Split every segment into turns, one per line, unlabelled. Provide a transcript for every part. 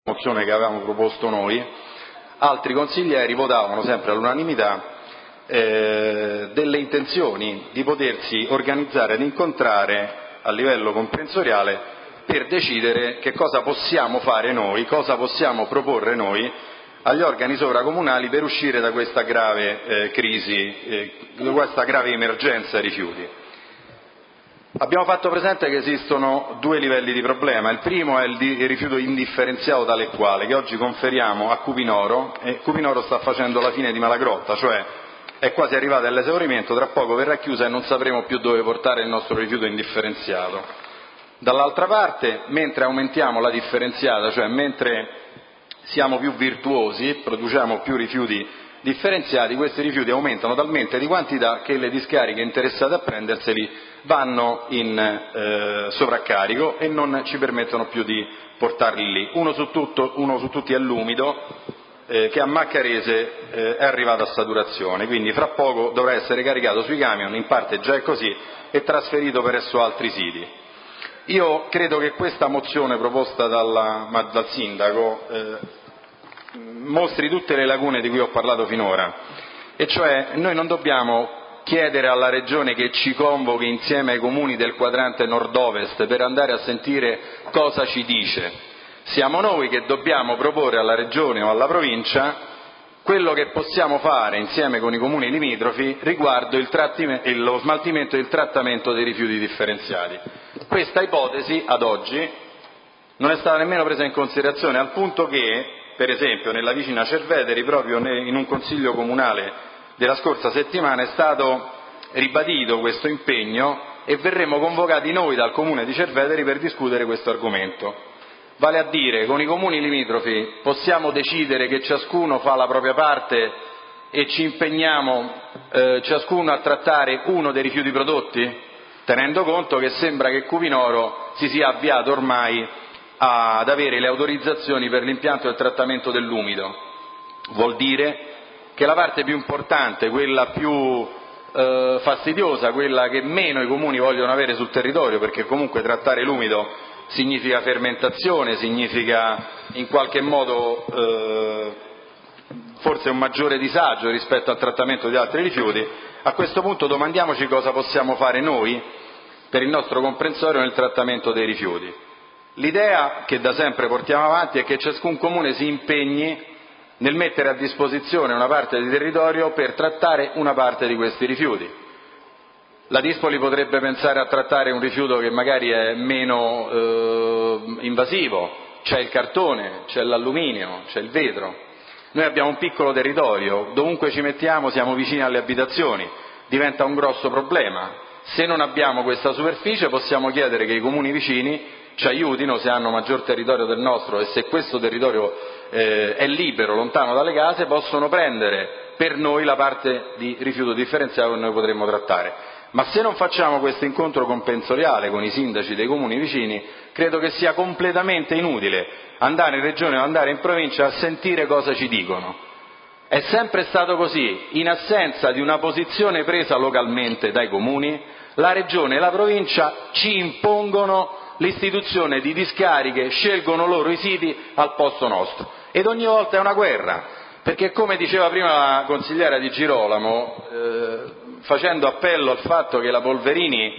mozione che avevamo proposto noi, altri consiglieri votavano sempre all'unanimità delle intenzioni di potersi organizzare ed incontrare a livello comprensoriale per decidere che cosa possiamo fare noi, cosa possiamo proporre noi agli organi sovracomunali per uscire da questa grave crisi, da questa grave emergenza rifiuti. Abbiamo fatto presente che esistono due livelli di problema. Il primo è il rifiuto indifferenziato tale e quale, che oggi conferiamo a Cupinoro, e Cupinoro sta facendo la fine di Malagrotta, cioè è quasi arrivata all'esaurimento, tra poco verrà chiusa e non sapremo più dove portare il nostro rifiuto indifferenziato. Dall'altra parte, mentre aumentiamo la differenziata, cioè mentre siamo più virtuosi, produciamo più rifiuti differenziati, questi rifiuti aumentano talmente di quantità che le discariche interessate a prenderseli vanno in sovraccarico e non ci permettono più di portarli lì. Uno su tutti è l'umido, che a Maccarese è arrivato a saturazione, quindi fra poco dovrà essere caricato sui camion, in parte già è così, e trasferito presso altri siti. Io credo che questa mozione proposta dal sindaco mostri tutte le lacune di cui ho parlato finora, e cioè noi non dobbiamo chiedere alla Regione che ci convochi insieme ai comuni del quadrante nord-ovest per andare a sentire cosa ci dice. Siamo noi che dobbiamo proporre alla Regione o alla Provincia quello che possiamo fare insieme con i comuni limitrofi riguardo lo smaltimento e il trattamento dei rifiuti differenziati. Questa ipotesi ad oggi non è stata nemmeno presa in considerazione, al punto che, per esempio, nella vicina Cerveteri, proprio in un consiglio comunale della scorsa settimana, è stato ribadito questo impegno e verremo convocati noi dal comune di Cerveteri per discutere questo argomento. Vale a dire, con i comuni limitrofi possiamo decidere che ciascuno fa la propria parte e ci impegniamo ciascuno a trattare uno dei rifiuti prodotti, tenendo conto che sembra che Cupinoro si sia avviato ormai ad avere le autorizzazioni per l'impianto del trattamento dell'umido. Vuol dire che la parte più importante, quella più fastidiosa, quella che meno i comuni vogliono avere sul territorio, perché comunque trattare l'umido significa fermentazione, significa in qualche modo forse un maggiore disagio rispetto al trattamento di altri rifiuti, a questo punto domandiamoci cosa possiamo fare noi per il nostro comprensorio nel trattamento dei rifiuti. L'idea che da sempre portiamo avanti è che ciascun comune si impegni nel mettere a disposizione una parte di territorio per trattare una parte di questi rifiuti. La Dispoli potrebbe pensare a trattare un rifiuto che magari è meno invasivo, c'è il cartone, c'è l'alluminio, c'è il vetro. Noi abbiamo un piccolo territorio, dovunque ci mettiamo siamo vicini alle abitazioni, diventa un grosso problema. Se non abbiamo questa superficie possiamo chiedere che i comuni vicini ci aiutino, se hanno maggior territorio del nostro e se questo territorio è libero, lontano dalle case, possono prendere per noi la parte di rifiuto differenziato che noi potremmo trattare. Ma se non facciamo questo incontro compensoriale con i sindaci dei comuni vicini, credo che sia completamente inutile andare in regione o andare in provincia a sentire cosa ci dicono. È sempre stato così: in assenza di una posizione presa localmente dai comuni, la regione e la provincia ci impongono l'istituzione di discariche, scelgono loro i siti al posto nostro, ed ogni volta è una guerra, perché come diceva prima la consigliera Di Girolamo, facendo appello al fatto che la Polverini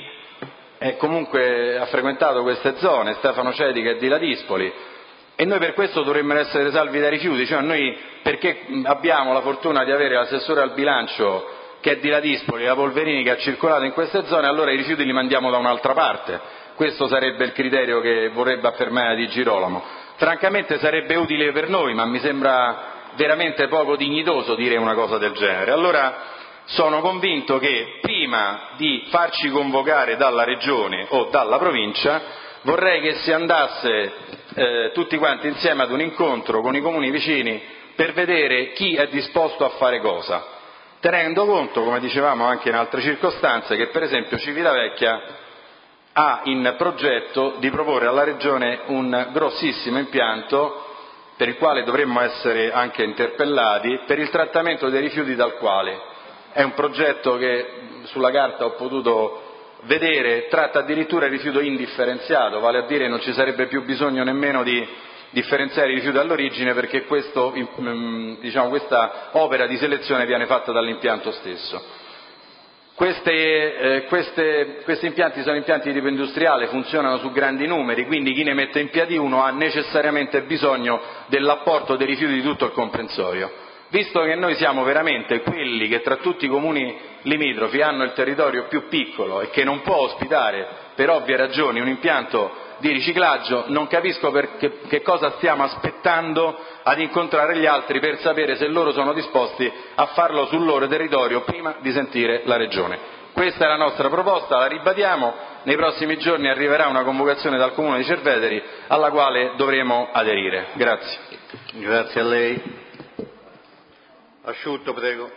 comunque ha frequentato queste zone, Stefano Cedi che è di Ladispoli, e noi per questo dovremmo essere salvi dai rifiuti, cioè noi perché abbiamo la fortuna di avere l'assessore al bilancio che è di Ladispoli, la Polverini che ha circolato in queste zone, allora i rifiuti li mandiamo da un'altra parte. Questo sarebbe il criterio che vorrebbe affermare Di Girolamo. Francamente sarebbe utile per noi, ma mi sembra veramente poco dignitoso dire una cosa del genere. Allora sono convinto che prima di farci convocare dalla Regione o dalla Provincia vorrei che si andasse tutti quanti insieme ad un incontro con i comuni vicini per vedere chi è disposto a fare cosa, tenendo conto, come dicevamo anche in altre circostanze, che per esempio Civitavecchia ha in progetto di proporre alla Regione un grossissimo impianto, per il quale dovremmo essere anche interpellati, per il trattamento dei rifiuti dal quale. È un progetto che sulla carta ho potuto vedere, tratta addirittura il rifiuto indifferenziato, vale a dire non ci sarebbe più bisogno nemmeno di differenziare i rifiuti all'origine, perché questa opera di selezione viene fatta dall'impianto stesso. Questi impianti sono impianti di tipo industriale, funzionano su grandi numeri, quindi chi ne mette in piedi uno ha necessariamente bisogno dell'apporto dei rifiuti di tutto il comprensorio. Visto che noi siamo veramente quelli che tra tutti i comuni limitrofi hanno il territorio più piccolo e che non può ospitare per ovvie ragioni un impianto di riciclaggio, non capisco che cosa stiamo aspettando ad incontrare gli altri per sapere se loro sono disposti a farlo sul loro territorio prima di sentire la Regione. Questa è la nostra proposta, la ribadiamo, nei prossimi giorni arriverà una convocazione dal Comune di Cerveteri alla quale dovremo aderire. Grazie.
Grazie a lei. Asciutto, prego.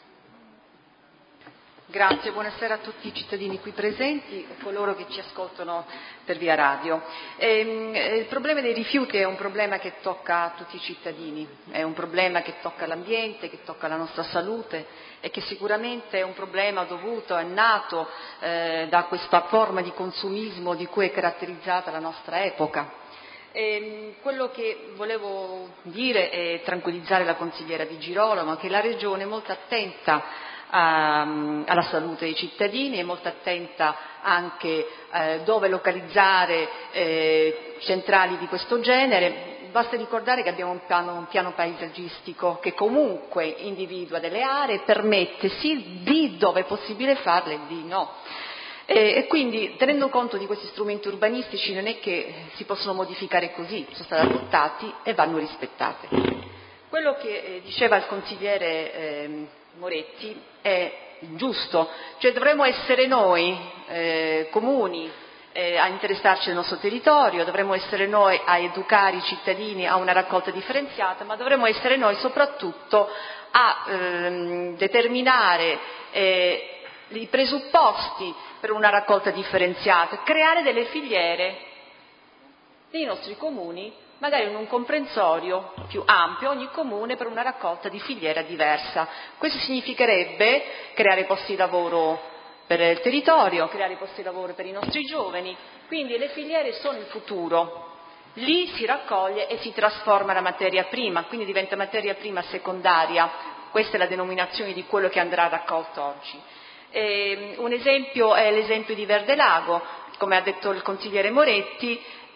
Grazie, buonasera a tutti i cittadini qui presenti e coloro che ci ascoltano per via radio. Il problema dei rifiuti è un problema che tocca tutti i cittadini, è un problema che tocca l'ambiente, che tocca la nostra salute e che sicuramente è un problema dovuto, è nato da questa forma di consumismo di cui è caratterizzata la nostra epoca. Quello che volevo dire è tranquillizzare la consigliera Di Girolamo, che la Regione è molto attenta alla salute dei cittadini, è molto attenta anche dove localizzare centrali di questo genere. Basta ricordare che abbiamo un piano paesaggistico che comunque individua delle aree, permette sì di dove è possibile farle e di no. E quindi, tenendo conto di questi strumenti urbanistici, non è che si possono modificare così, sono stati adottati e vanno rispettati. Quello che diceva il consigliere Moretti è giusto, cioè dovremmo essere noi comuni a interessarci del nostro territorio, dovremmo essere noi a educare i cittadini a una raccolta differenziata, ma dovremmo essere noi soprattutto a determinare i presupposti per una raccolta differenziata, creare delle filiere nei nostri comuni, magari in un comprensorio più ampio, ogni comune per una raccolta di filiera diversa. Questo significherebbe creare posti di lavoro per il territorio, creare posti di lavoro per i nostri giovani, quindi le filiere sono il futuro. Lì si raccoglie e si trasforma la materia prima, quindi diventa materia prima secondaria, questa è la denominazione di quello che andrà raccolto oggi. Un esempio è l'esempio di Verde Lago, come ha detto il consigliere Moretti,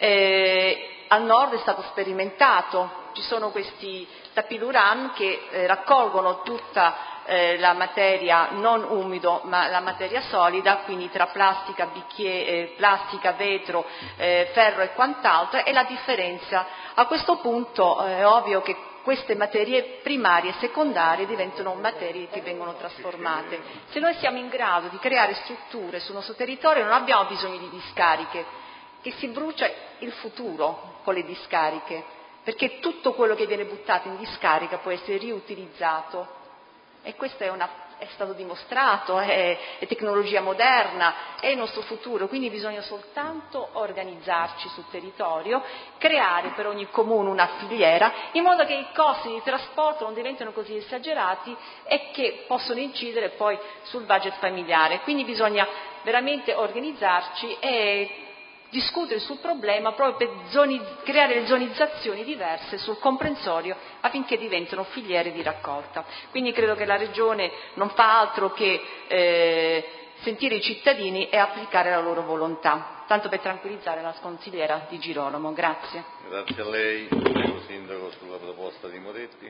al nord è stato sperimentato, ci sono questi tapiluran che raccolgono tutta la materia non umido ma la materia solida, quindi tra plastica, plastica, vetro, ferro e quant'altro, e la differenza. A questo punto è ovvio che queste materie primarie e secondarie diventano materie che vengono trasformate. Se noi siamo in grado di creare strutture sul nostro territorio non abbiamo bisogno di discariche, che si brucia il futuro con le discariche, perché tutto quello che viene buttato in discarica può essere riutilizzato e questo è stato dimostrato, è tecnologia moderna, è il nostro futuro, quindi bisogna soltanto organizzarci sul territorio, creare per ogni comune una filiera, in modo che i costi di trasporto non diventino così esagerati e che possono incidere poi sul budget familiare. Quindi bisogna veramente organizzarci e discutere sul problema proprio per creare le zonizzazioni diverse sul comprensorio affinché diventino filiere di raccolta. Quindi credo che la Regione non fa altro che sentire i cittadini e applicare la loro volontà, tanto per tranquillizzare la consigliera Di Girolamo. Grazie.
Grazie a lei. Prego, Sindaco, sulla proposta di Moretti.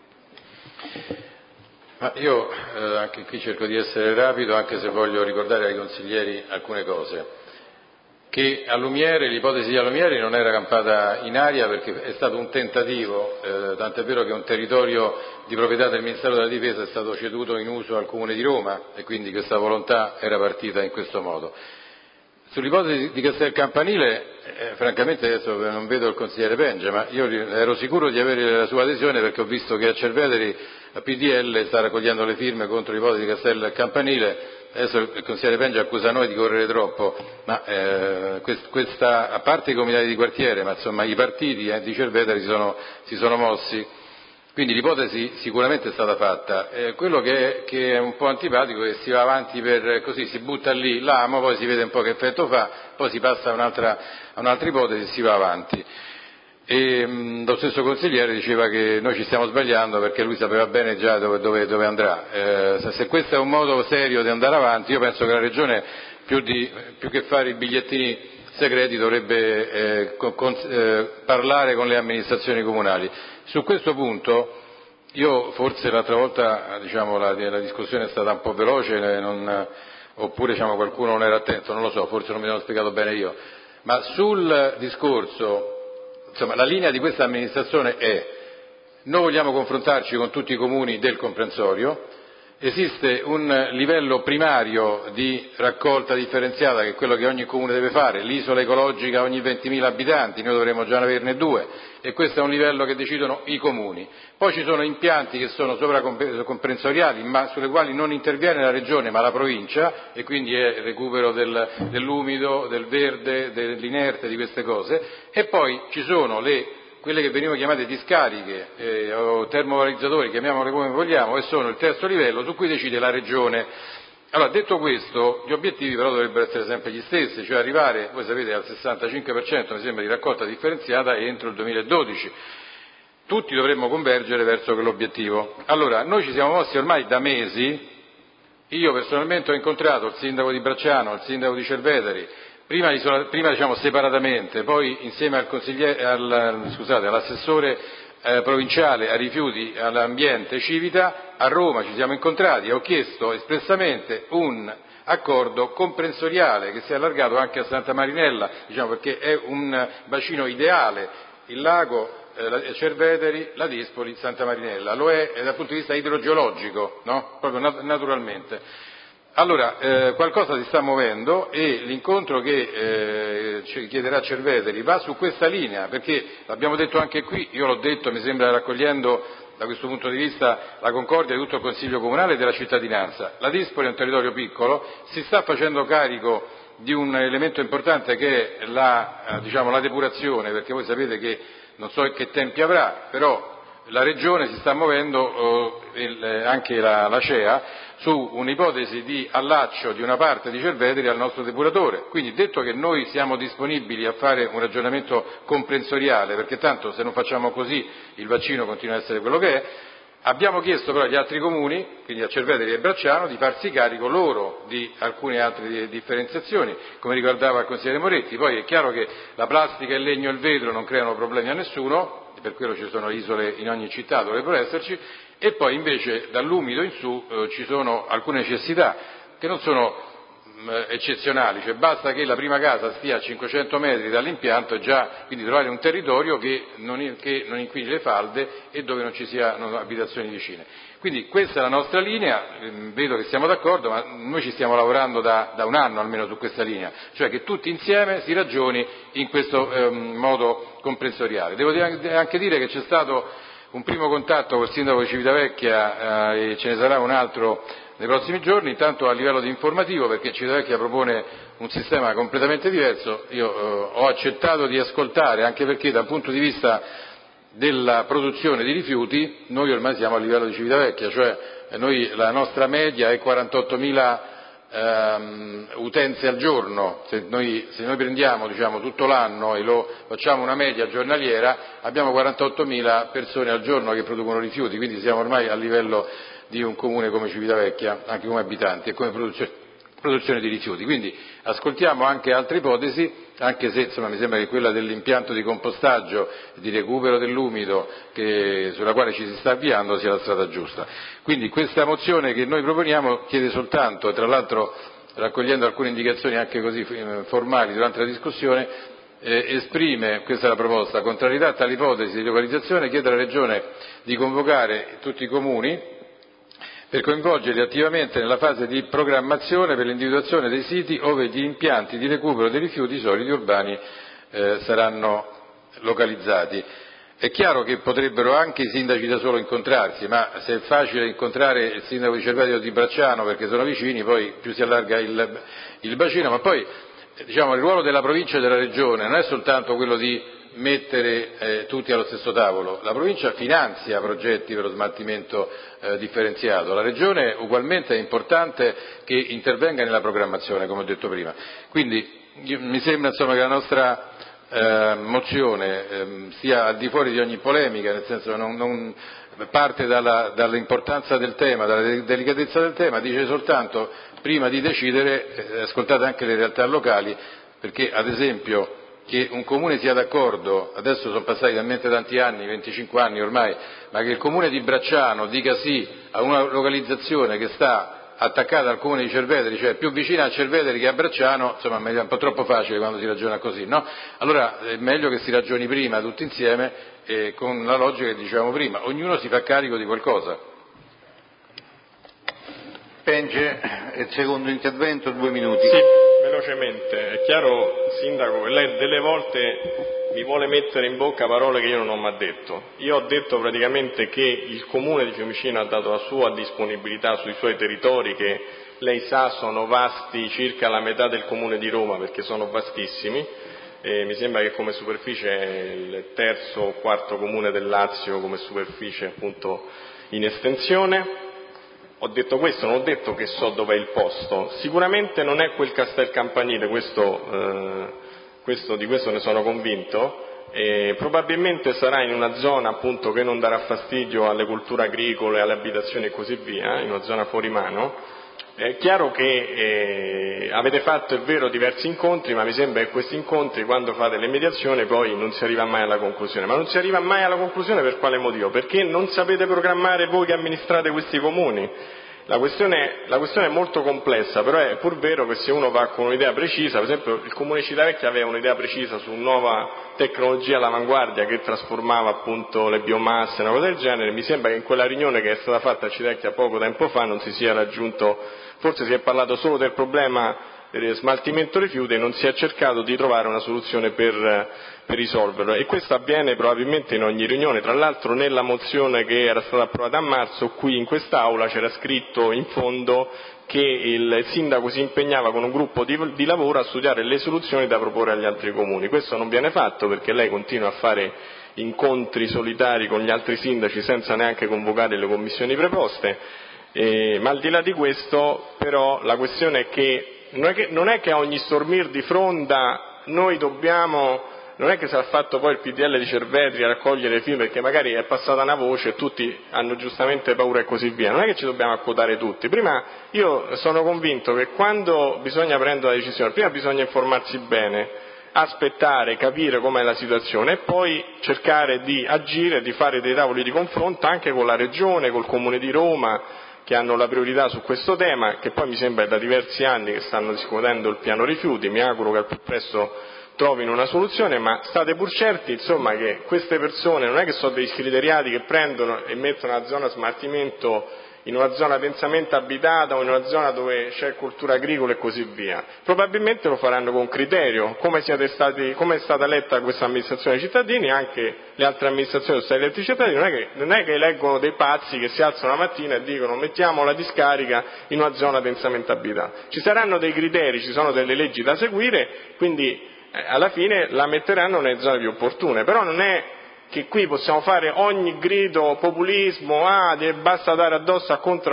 Ma io anche qui cerco di essere rapido, anche se voglio ricordare ai consiglieri alcune cose. Che a Lumiere, l'ipotesi di Lumiere non era campata in aria perché è stato un tentativo, tant'è vero che un territorio di proprietà del Ministero della Difesa è stato ceduto in uso al Comune di Roma e quindi questa volontà era partita in questo modo. Sull'ipotesi di Castel Campanile, francamente adesso non vedo il consigliere Pengia, ma io ero sicuro di avere la sua adesione perché ho visto che a Cerveteri la PDL sta raccogliendo le firme contro l'ipotesi di Castel Campanile. Adesso il consigliere Pengia accusa noi di correre troppo, ma questa, a parte i comitati di quartiere, ma insomma i partiti di Cerveteri si sono mossi, quindi l'ipotesi sicuramente è stata fatta. Quello che è un po' antipatico è che si va avanti così, si butta lì l'amo, poi si vede un po' che effetto fa, poi si passa a un'altra ipotesi e si va avanti. e lo stesso consigliere diceva che noi ci stiamo sbagliando perché lui sapeva bene già dove andrà. Se questo è un modo serio di andare avanti, io penso che la Regione più che fare i bigliettini segreti dovrebbe parlare con le amministrazioni comunali. Su questo punto io forse l'altra volta la discussione è stata un po' veloce, oppure qualcuno non era attento, non lo so, forse non mi sono spiegato bene io, ma sul discorso, la linea di questa amministrazione è: noi vogliamo confrontarci con tutti i comuni del comprensorio, esiste un livello primario di raccolta differenziata che è quello che ogni comune deve fare, l'isola ecologica ogni 20.000 abitanti, noi dovremmo già averne 2, e questo è un livello che decidono i comuni. Poi ci sono impianti che sono sovracomprensorali, ma sulle quali non interviene la Regione ma la provincia, e quindi è il recupero dell'umido, del verde, dell'inerte, di queste cose, e poi ci sono quelle che venivano chiamate discariche o termovalorizzatori, chiamiamole come vogliamo, e sono il terzo livello su cui decide la Regione. Allora, detto questo, gli obiettivi però dovrebbero essere sempre gli stessi, cioè arrivare, voi sapete, al 65% mi sembra di raccolta differenziata entro il 2012. Tutti dovremmo convergere verso quell'obiettivo. Allora, noi ci siamo mossi ormai da mesi, io personalmente ho incontrato il sindaco di Bracciano, il sindaco di Cerveteri, prima separatamente, poi insieme all'assessore provinciale ai rifiuti, all'ambiente Civita. A Roma ci siamo incontrati e ho chiesto espressamente un accordo comprensoriale che sia allargato anche a Santa Marinella, perché è un bacino ideale, il lago, Cerveteri, la Dispoli, Santa Marinella, lo è dal punto di vista idrogeologico, no? Proprio naturalmente. Allora, qualcosa si sta muovendo e l'incontro che chiederà Cerveteri va su questa linea, perché l'abbiamo detto anche qui, io l'ho detto, mi sembra raccogliendo da questo punto di vista la concordia di tutto il Consiglio Comunale e della cittadinanza. La Dispoli è un territorio piccolo, si sta facendo carico di un elemento importante che è la depurazione, perché voi sapete che non so che tempi avrà, però la Regione si sta muovendo, anche la CEA, su un'ipotesi di allaccio di una parte di Cerveteri al nostro depuratore. Quindi, detto che noi siamo disponibili a fare un ragionamento comprensoriale, perché tanto se non facciamo così il bacino continua a essere quello che è, abbiamo chiesto però agli altri comuni, quindi a Cerveteri e Bracciano, di farsi carico loro di alcune altre differenziazioni, come ricordava il consigliere Moretti. Poi è chiaro che la plastica, il legno e il vetro non creano problemi a nessuno, per quello ci sono isole in ogni città, dovrebbero esserci, e poi invece dall'umido in su ci sono alcune necessità che non sono eccezionali, cioè basta che la prima casa stia a 500 metri dall'impianto e già, quindi trovare un territorio che non inquini le falde e dove non ci siano abitazioni vicine. Quindi questa è la nostra linea, vedo che siamo d'accordo, ma noi ci stiamo lavorando da un anno almeno su questa linea, cioè che tutti insieme si ragioni in questo modo comprensoriale. Devo anche dire che c'è stato un primo contatto col sindaco di Civitavecchia e ce ne sarà un altro nei prossimi giorni, intanto a livello di informativo, perché Civitavecchia propone un sistema completamente diverso. Io ho accettato di ascoltare, anche perché dal punto di vista della produzione di rifiuti noi ormai siamo a livello di Civitavecchia, cioè la nostra media è 48.000 utenze al giorno. Se noi prendiamo tutto l'anno e lo facciamo una media giornaliera, abbiamo 48.000 persone al giorno che producono rifiuti, quindi siamo ormai a livello di un comune come Civitavecchia, anche come abitanti e come produzione di rifiuti. Quindi ascoltiamo anche altre ipotesi, anche se mi sembra che quella dell'impianto di compostaggio e di recupero dell'umido sulla quale ci si sta avviando sia la strada giusta. Quindi questa mozione che noi proponiamo chiede soltanto, e tra l'altro raccogliendo alcune indicazioni anche così formali durante la discussione, esprime, questa è la proposta, contrarietà a tale ipotesi di localizzazione, chiede alla Regione di convocare tutti i comuni per coinvolgerli attivamente nella fase di programmazione per l'individuazione dei siti ove gli impianti di recupero dei rifiuti solidi urbani saranno localizzati. È chiaro che potrebbero anche i sindaci da solo incontrarsi, ma se è facile incontrare il sindaco di Cerveteri o di Bracciano perché sono vicini, poi più si allarga il bacino, ma poi il ruolo della provincia e della regione non è soltanto quello di mettere tutti allo stesso tavolo. La provincia finanzia progetti per lo smaltimento differenziato, la regione ugualmente è importante che intervenga nella programmazione, come ho detto prima. Quindi mi sembra che la nostra mozione sia al di fuori di ogni polemica, nel senso che non parte dall'importanza del tema, dalla delicatezza del tema, dice soltanto prima di decidere ascoltate anche le realtà locali, perché ad esempio che un comune sia d'accordo, adesso sono passati talmente tanti anni, 25 anni ormai, ma che il comune di Bracciano dica sì a una localizzazione che sta attaccata al comune di Cerveteri, cioè più vicina a Cerveteri che a Bracciano, insomma è un po' troppo facile quando si ragiona così, no? Allora è meglio che si ragioni prima tutti insieme con la logica che dicevamo prima, ognuno si fa carico di qualcosa.
Penge, il secondo intervento, 2 minuti.
Sì, velocemente. È chiaro, Sindaco, che lei delle volte mi vuole mettere in bocca parole che io non ho mai detto. Io ho detto praticamente che il Comune di Fiumicino ha dato la sua disponibilità sui suoi territori, che lei sa sono vasti circa la metà del Comune di Roma, perché sono vastissimi. Mi sembra che come superficie è il terzo o quarto Comune del Lazio come superficie appunto in estensione. Ho detto questo, non ho detto che so dov'è il posto. Sicuramente non è quel Castel Campanile, di questo ne sono convinto. Probabilmente sarà in una zona appunto che non darà fastidio alle culture agricole, alle abitazioni e così via, in una zona fuori mano. È chiaro che avete fatto, è vero, diversi incontri, ma mi sembra che questi incontri, quando fate le mediazioni, poi non si arriva mai alla conclusione. Ma non si arriva mai alla conclusione per quale motivo? Perché non sapete programmare voi che amministrate questi comuni. La questione è molto complessa, però è pur vero che se uno va con un'idea precisa, per esempio il Comune di Civitavecchia aveva un'idea precisa su una nuova tecnologia all'avanguardia che trasformava appunto le biomasse, una cosa del genere. Mi sembra che in quella riunione che è stata fatta a Civitavecchia poco tempo fa non si sia raggiunto, forse si è parlato solo del problema del smaltimento rifiuti e non si è cercato di trovare una soluzione per risolverlo, e questo avviene probabilmente in ogni riunione. Tra l'altro nella mozione che era stata approvata a marzo qui in quest'Aula c'era scritto in fondo che il sindaco si impegnava con un gruppo di lavoro a studiare le soluzioni da proporre agli altri comuni. Questo non viene fatto perché lei continua a fare incontri solitari con gli altri sindaci senza neanche convocare le commissioni preposte, ma al di là di questo però la questione è che non è che a ogni stormir di fronda noi dobbiamo, non è che sarà fatto poi il PDL di Cerveteri a raccogliere le firme perché magari è passata una voce e tutti hanno giustamente paura e così via, non è che ci dobbiamo accodare tutti. Prima, io sono convinto che quando bisogna prendere una decisione, prima bisogna informarsi bene, aspettare, capire com'è la situazione e poi cercare di agire, di fare dei tavoli di confronto anche con la Regione, col Comune di Roma, che hanno la priorità su questo tema, che poi mi sembra da diversi anni che stanno discutendo il piano rifiuti. Mi auguro che al più presto trovino una soluzione, ma state pur certi insomma che queste persone non è che sono dei scriteriati che prendono e mettono la zona smaltimento in una zona densamente abitata o in una zona dove c'è cultura agricola e così via. Probabilmente lo faranno con criterio, come è stata eletta questa amministrazione dei cittadini, anche le altre amministrazioni sono state elette dai cittadini, non è che eleggono dei pazzi che si alzano la mattina e dicono mettiamo la discarica in una zona densamente abitata. Ci saranno dei criteri, ci sono delle leggi da seguire, quindi alla fine la metteranno nelle zone più opportune, però non è che qui possiamo fare ogni grido populismo, basta dare addosso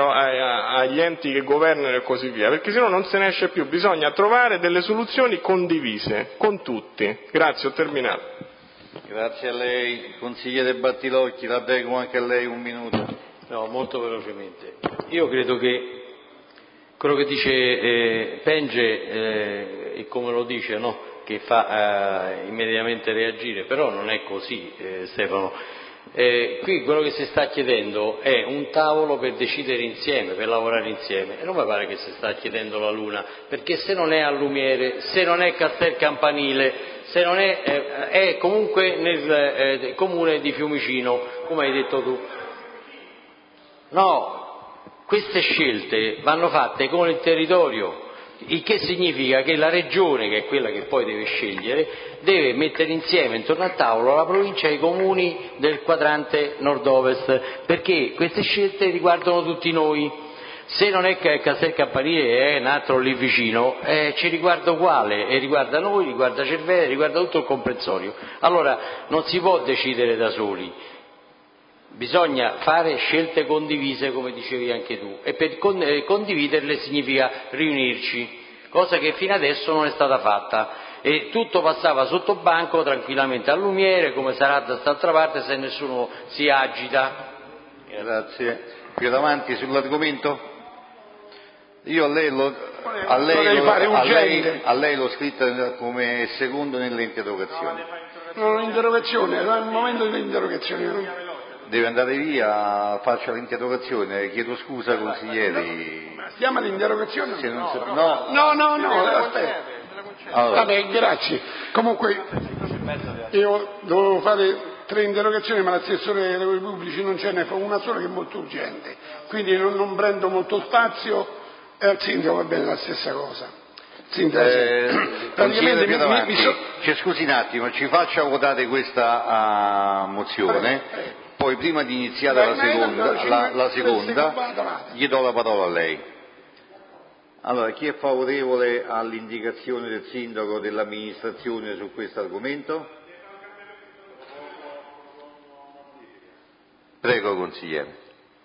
agli enti che governano e così via, perché sennò non se ne esce più, bisogna trovare delle soluzioni condivise con tutti. Grazie, ho terminato.
Grazie a lei. Consigliere Battilocchi, la prego anche a lei 1 minuto.
No, molto velocemente. Io credo che quello che dice Penge è come lo dice, no? Che fa immediatamente reagire, però non è così, Stefano. Qui quello che si sta chiedendo è un tavolo per decidere insieme, per lavorare insieme, e non mi pare che si sta chiedendo la Luna, perché se non è a Lumiere, se non è Castel Campanile, se non è comunque nel comune di Fiumicino, come hai detto tu. No, queste scelte vanno fatte con il territorio. Il che significa che la regione, che è quella che poi deve scegliere, deve mettere insieme intorno al tavolo la provincia e i comuni del quadrante nord-ovest, perché queste scelte riguardano tutti noi. Se non è che Castel Campanile è un altro lì vicino, ci riguarda uguale, e riguarda noi, riguarda Cerveteri, riguarda tutto il comprensorio. Allora non si può decidere da soli. Bisogna fare scelte condivise, come dicevi anche tu, e per condividerle significa riunirci, cosa che fino adesso non è stata fatta. e tutto passava sotto banco tranquillamente a lumiere, come sarà da quest'altra parte se nessuno si agita.
Grazie. Più avanti sull'argomento? Io a lei l'ho scritta come secondo nelle interrogazioni.
No, l'interrogazione, era il momento dell'interrogazione.
Deve andare via, faccia l'interrogazione, chiedo scusa consiglieri.
Stiamo all'interrogazione?
No,
aspetta.
allora.
Vabbè, grazie. Comunque io dovevo fare 3 interrogazioni, ma l'assessore dei lavori pubblici non ce ne fa una sola che è molto urgente, quindi non prendo molto spazio e al sindaco va bene la stessa cosa.
Praticamente scusi un attimo, ci faccia votare questa mozione. Poi prima di iniziare la seconda gli do la parola a lei. Allora, chi è favorevole all'indicazione del sindaco dell'amministrazione su questo argomento? Prego, consigliere.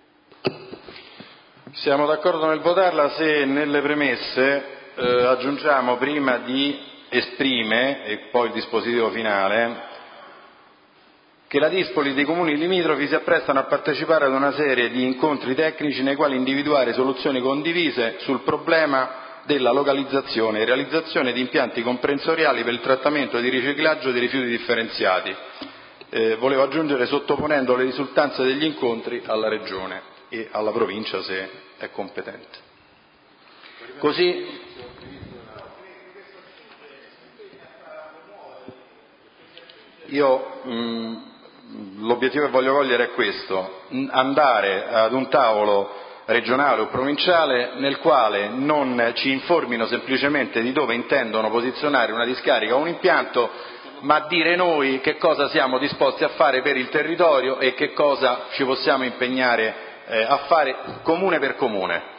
Siamo d'accordo nel votarla se nelle premesse aggiungiamo prima di esprime e poi il dispositivo finale che la Dispoli dei comuni limitrofi si apprestano a partecipare ad una serie di incontri tecnici nei quali individuare soluzioni condivise sul problema della localizzazione e realizzazione di impianti comprensoriali per il trattamento di riciclaggio dei rifiuti differenziati. Volevo aggiungere sottoponendo le risultanze degli incontri alla Regione e alla Provincia se è competente. Così l'obiettivo che voglio cogliere è questo: andare ad un tavolo regionale o provinciale nel quale non ci informino semplicemente di dove intendono posizionare una discarica o un impianto, ma dire noi che cosa siamo disposti a fare per il territorio e che cosa ci possiamo impegnare a fare comune per comune.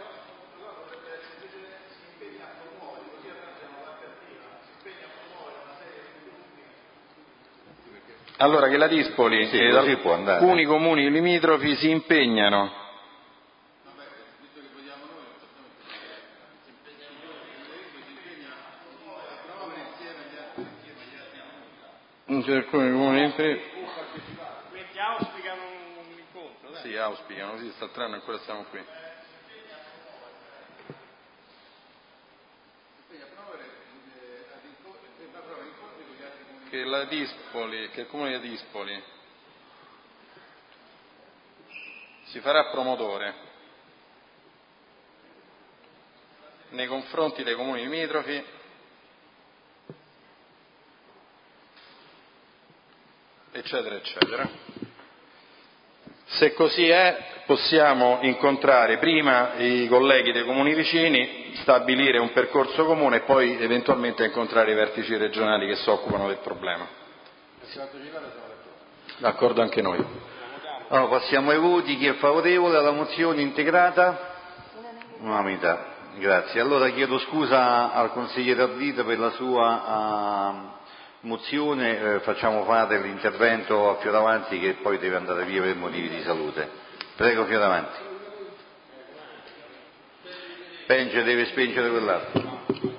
Allora che la Dispoli e alcuni comuni limitrofi si impegnano alcuni comuni quindi auspicano un incontro? Sì, auspicano, sì, quest'altro anno ancora stiamo qui. Che il comune di Dispoli si farà promotore nei confronti dei comuni limitrofi eccetera eccetera. Se così è, possiamo incontrare prima i colleghi dei comuni vicini, stabilire un percorso comune e poi eventualmente incontrare i vertici regionali che si occupano del problema. D'accordo anche noi.
Allora, passiamo ai voti. Chi è favorevole alla mozione integrata? Unanimità. Grazie. Allora chiedo scusa al consigliere Ardito per la sua mozione, facciamo fare l'intervento a Fioravanti che poi deve andare via per motivi di salute. Prego Fioravanti. Penge deve spengere quell'altro.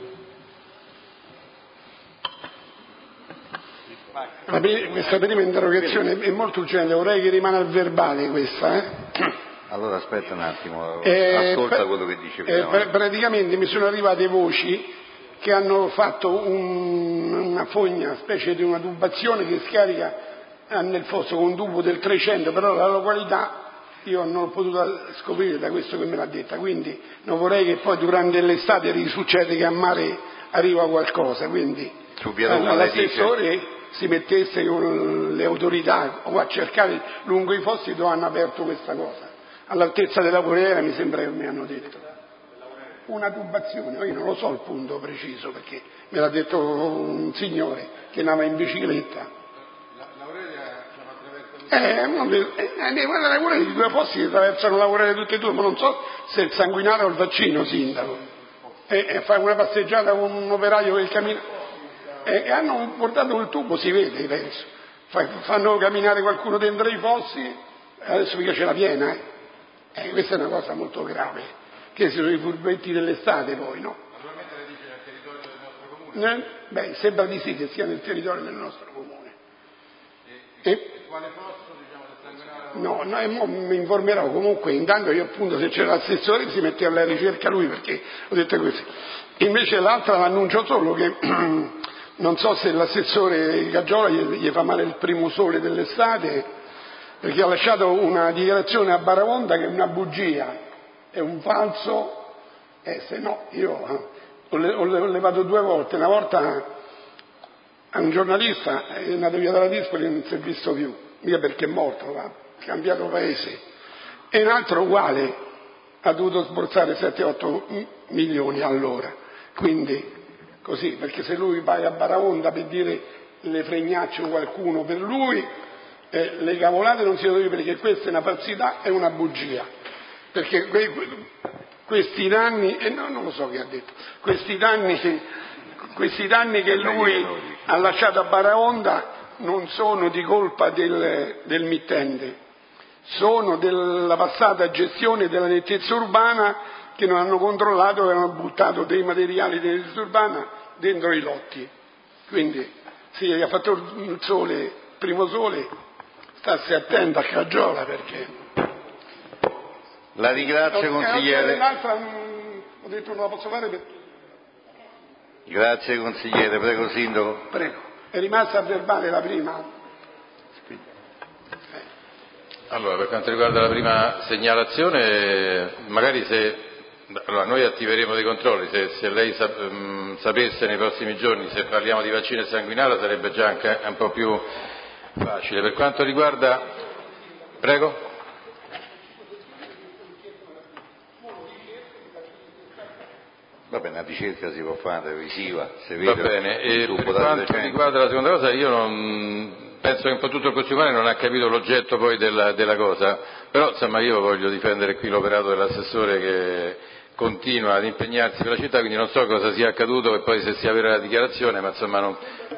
Questa prima interrogazione è molto urgente, vorrei che rimane al verbale questa.
Allora aspetta un attimo, ascolta quello che dice Fioravanti.
Praticamente mi sono arrivate voci che hanno fatto una fogna, specie di una tubazione che scarica nel fosso con un tubo del 300, però la località io non l'ho potuta scoprire da questo che me l'ha detta, quindi non vorrei che poi durante l'estate risuccede che a mare arriva qualcosa, quindi l'assessore si mettesse con le autorità o a cercare lungo i fossi dove hanno aperto questa cosa, all'altezza della Corriera mi sembra che mi hanno detto. Una tubazione, io non lo so il punto preciso perché me l'ha detto un signore che andava in bicicletta. L'Aurelia di due fossi che attraversano l'Aurelia tutte e due, ma non so se il sanguinario o il vaccino, sindaco. E fare una passeggiata con un operaio che cammina. E hanno portato quel tubo, si vede, penso. Fanno camminare qualcuno dentro i fossi, adesso mica c'è la piena, questa è una cosa molto grave. Che sono i furbetti dell'estate poi, no?
Naturalmente lei dice nel territorio del nostro comune,
Beh, sembra di sì che sia nel territorio del nostro comune.
Quale posto, diciamo,
No, mi informerò. Comunque, intanto io appunto, se c'era l'assessore, si metteva alla ricerca lui, perché ho detto questo. Invece l'altra l'annuncio solo che non so se l'assessore Gaggiola gli fa male il primo sole dell'estate, perché ha lasciato una dichiarazione a Baraonda che è una bugia, è un falso, se no io ho levato 2 volte, una volta a un giornalista è andato via dalla Dispoli e non si è visto più, mica perché è morto, ha cambiato paese, e un altro uguale ha dovuto sborsare 7-8 milioni all'ora, quindi così, perché se lui va a Baraonda per dire le fregnacce qualcuno per lui, le cavolate non si devono dire, perché questa è una falsità e una bugia, perché questi danni, non lo so che ha detto, questi danni che lui ha lasciato a Baraonda non sono di colpa del mittente, sono della passata gestione della nettezza urbana, che non hanno controllato e hanno buttato dei materiali di nettezza urbana dentro i lotti. Quindi sì, ha fatto il sole, primo sole, stasse attento a Caggiola, perché
La ringrazio, consigliere.
L'altra ho detto non la posso fare perché...
Grazie consigliere, prego sindaco.
Prego, è rimasta a verbale la prima.
Allora, per quanto riguarda la prima segnalazione, magari allora, noi attiveremo dei controlli, se lei sapesse nei prossimi giorni se parliamo di vaccino sanguinale sarebbe già anche un po' più facile. Per quanto riguarda... Prego?
Va bene, la ricerca si può fare visiva, se
Va bene, e per quanto riguarda la seconda cosa, io penso che un po' tutto il Consiglio Comunale non ha capito l'oggetto poi della cosa, però insomma io voglio difendere qui l'operato dell'assessore che continua ad impegnarsi per la città, quindi non so cosa sia accaduto e poi se sia vera la dichiarazione, ma insomma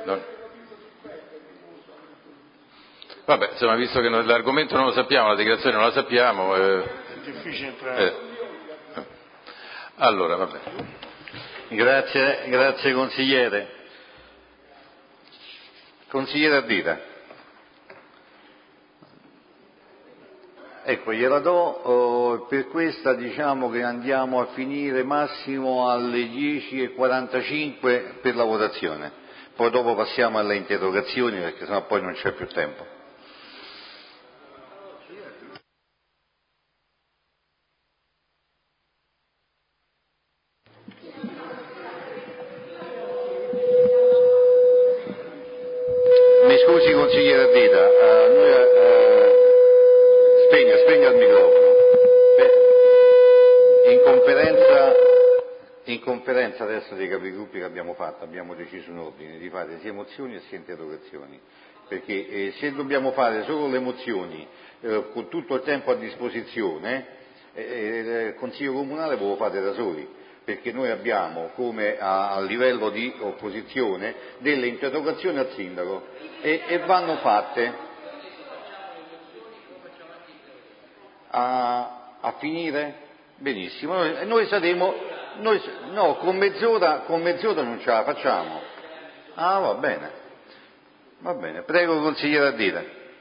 Vabbè, insomma, visto che l'argomento non lo sappiamo, la dichiarazione non la sappiamo... È
difficile entrare.
Allora, va bene.
Grazie consigliere. Consigliere Ardita. Ecco, gliela do, per questa diciamo che andiamo a finire massimo alle 10:45 per la votazione, poi dopo passiamo alle interrogazioni perché sennò poi non c'è più tempo. Mi scusi consigliere Ardita, spenga il microfono. In conferenza adesso dei capigruppi che abbiamo fatto abbiamo deciso un ordine di fare sia mozioni sia interrogazioni, perché se dobbiamo fare solo le mozioni con tutto il tempo a disposizione, il Consiglio Comunale ve lo fate da soli, perché noi abbiamo come a livello di opposizione delle interrogazioni al sindaco e vanno fatte a finire benissimo. Noi saremo, no, con mezz'ora non ce la facciamo. Ah, va bene, prego consigliere Ardita.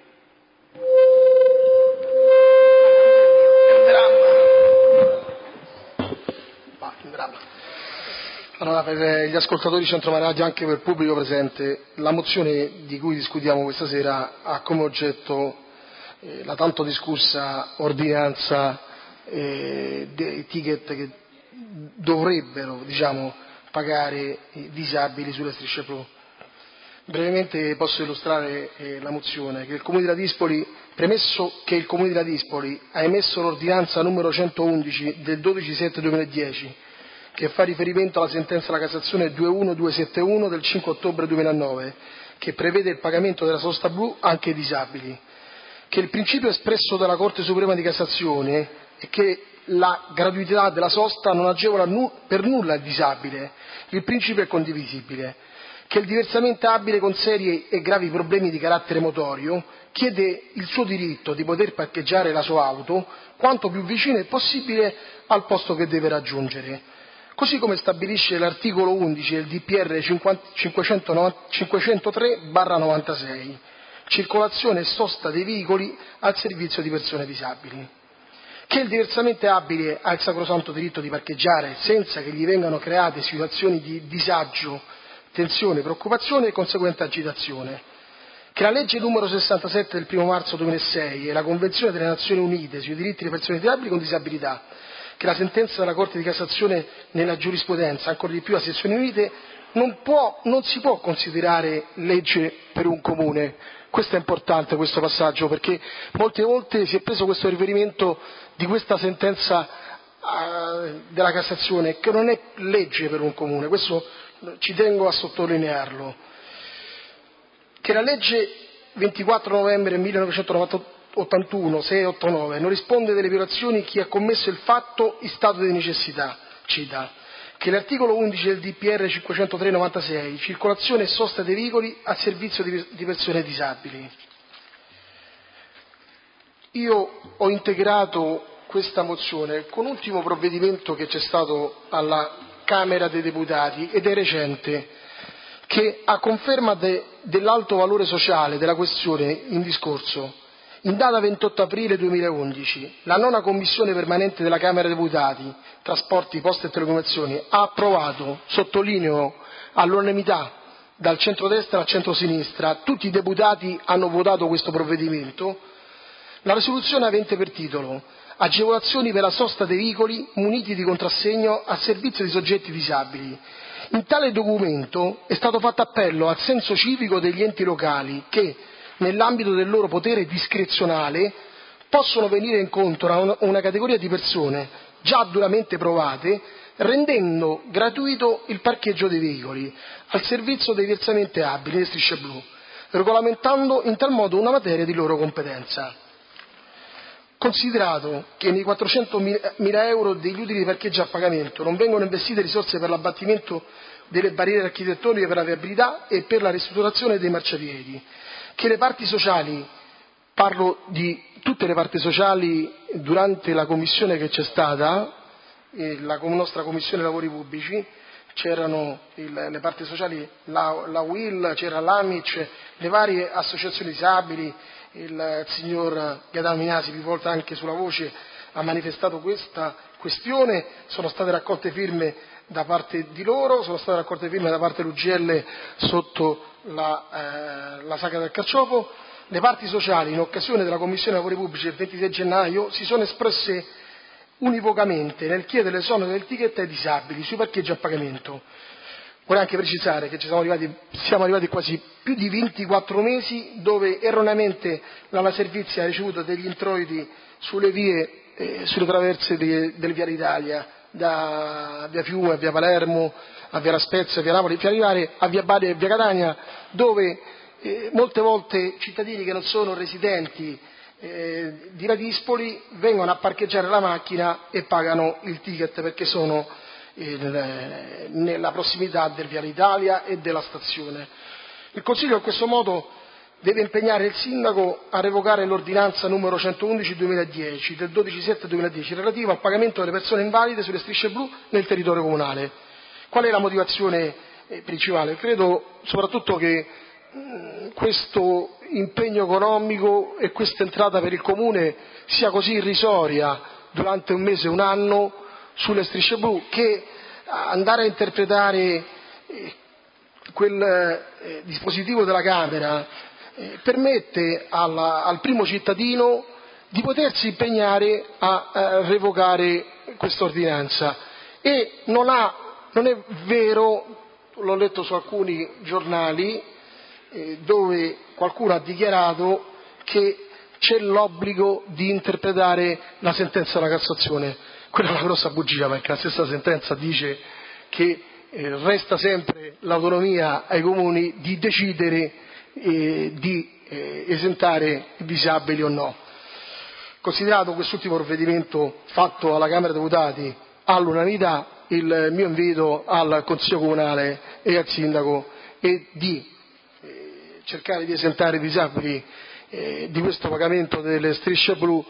Un dramma. Allora, per gli ascoltatori Centro-Radio, anche per il pubblico presente, la mozione di cui discutiamo questa sera ha come oggetto la tanto discussa ordinanza dei ticket che dovrebbero, pagare i disabili sulle strisce blu. Brevemente posso illustrare la mozione. Premesso che il Comune di Ladispoli ha emesso l'ordinanza numero 111 del 12/7/2010, che fa riferimento alla sentenza della Cassazione 21271 del 5 ottobre 2009, che prevede il pagamento della sosta blu anche ai disabili, che il principio espresso dalla Corte Suprema di Cassazione è che la gratuità della sosta non agevola per nulla il disabile, il principio è condivisibile, che il diversamente abile con seri e gravi problemi di carattere motorio chiede il suo diritto di poter parcheggiare la sua auto quanto più vicino è possibile al posto che deve raggiungere. così come stabilisce l'articolo 11 del DPR 503/96, circolazione e sosta dei veicoli al servizio di persone disabili, che il diversamente abile ha il sacrosanto diritto di parcheggiare senza che gli vengano create situazioni di disagio, tensione, preoccupazione e conseguente agitazione, che la legge numero 67 del 1 marzo 2006 e la Convenzione delle Nazioni Unite sui diritti delle persone disabili con disabilità, che la sentenza della Corte di Cassazione nella giurisprudenza, ancora di più a sezioni unite, non si può considerare legge per un comune. Questo è importante, questo passaggio, perché molte volte si è preso questo riferimento di questa sentenza della Cassazione, che non è legge per un comune, questo ci tengo a sottolinearlo. Che la legge 24 novembre 1981, 689, non risponde delle violazioni chi ha commesso il fatto in stato di necessità, cita, che l'articolo 11 del DPR 503/96, circolazione e sosta dei veicoli a servizio di persone disabili. Io ho integrato questa mozione con un ultimo provvedimento che c'è stato alla Camera dei Deputati ed è recente, che a conferma dell'alto valore sociale della questione in discorso, in data 28 aprile 2011, la nona commissione permanente della Camera dei Deputati, Trasporti, Poste e Telecomunicazioni, ha approvato, sottolineo, all'unanimità, dal centrodestra al centrosinistra, tutti i deputati hanno votato questo provvedimento, la risoluzione avente per titolo Agevolazioni per la sosta dei veicoli muniti di contrassegno a servizio di soggetti disabili. In tale documento è stato fatto appello al senso civico degli enti locali che, nell'ambito del loro potere discrezionale, possono venire incontro a una categoria di persone già duramente provate, rendendo gratuito il parcheggio dei veicoli al servizio dei diversamente abili e strisce blu, regolamentando in tal modo una materia di loro competenza. Considerato che nei 400.000 euro degli utili di parcheggio a pagamento non vengono investite risorse per l'abbattimento delle barriere architettoniche per la viabilità e per la ristrutturazione dei marciapiedi, che le parti sociali, parlo di tutte le parti sociali durante la commissione che c'è stata, la nostra commissione lavori pubblici, c'erano le parti sociali, la UIL, c'era l'AMIC, le varie associazioni disabili, il signor Gaetano Minasi più volte anche sulla voce ha manifestato questa questione, sono state raccolte firme da parte di loro, sono state raccolte firme da parte dell'UGL sotto la saga del Carciofo. Le parti sociali in occasione della Commissione Lavori Pubblici del 26 gennaio si sono espresse univocamente nel chiedere l'esonero del ticket ai disabili sui parcheggi a pagamento. Vorrei anche precisare che siamo arrivati quasi più di 24 mesi dove erroneamente l'ala servizi ha ricevuto degli introiti sulle vie, sulle traverse del Via d'Italia, da via Fiume a via Palermo, a via La Spezia, a via Napoli, per arrivare a via Bari e via Catania, dove molte volte cittadini che non sono residenti di Ladispoli vengono a parcheggiare la macchina e pagano il ticket perché sono nella prossimità del Via d'Italia e della stazione. Il Consiglio in questo modo deve impegnare il Sindaco a revocare l'ordinanza numero 111/2010 del 12/7/2010 relativa al pagamento delle persone invalide sulle strisce blu nel territorio comunale. Qual è la motivazione principale? Credo soprattutto che questo impegno economico e questa entrata per il Comune sia così irrisoria durante un mese, un anno, sulle strisce blu, che andare a interpretare quel dispositivo della Camera permette al primo cittadino di potersi impegnare a revocare questa ordinanza. E non è vero, l'ho letto su alcuni giornali, dove qualcuno ha dichiarato che c'è l'obbligo di interpretare la sentenza della Cassazione. Quella è una grossa bugia, perché la stessa sentenza dice che resta sempre l'autonomia ai comuni di decidere di esentare i disabili o no. Considerato quest'ultimo provvedimento fatto alla Camera dei Deputati all'unanimità, il mio invito al Consiglio Comunale e al Sindaco è di cercare di esentare i disabili di questo pagamento delle strisce blu,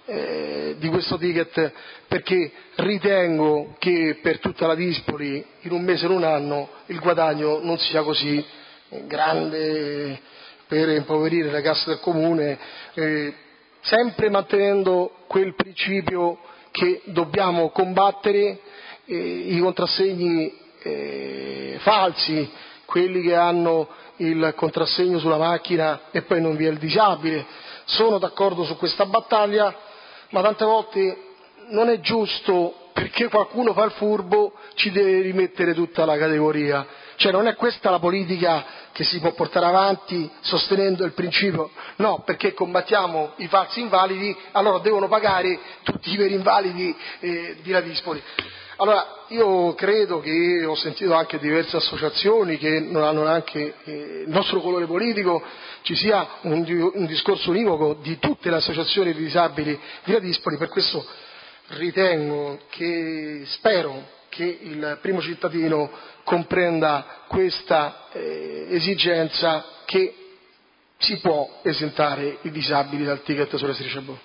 di questo ticket, perché ritengo che per tutta la Dispoli in un mese o in un anno il guadagno non sia così grande per impoverire le casse del comune, sempre mantenendo quel principio che dobbiamo combattere i contrassegni falsi, quelli che hanno il contrassegno sulla macchina e poi non vi è il disabile. Sono d'accordo su questa battaglia, ma tante volte non è giusto, perché qualcuno fa il furbo ci deve rimettere tutta la categoria. Cioè non è questa la politica che si può portare avanti sostenendo il principio no, perché combattiamo i falsi invalidi, allora devono pagare tutti i veri invalidi di Ladispoli. Allora io credo, che ho sentito anche diverse associazioni che non hanno neanche il nostro colore politico, ci sia un discorso univoco di tutte le associazioni di disabili di Ladispoli. Per questo ritengo che, spero che il primo cittadino comprenda questa esigenza, che si può esentare i disabili dal ticket sulle strisce blu.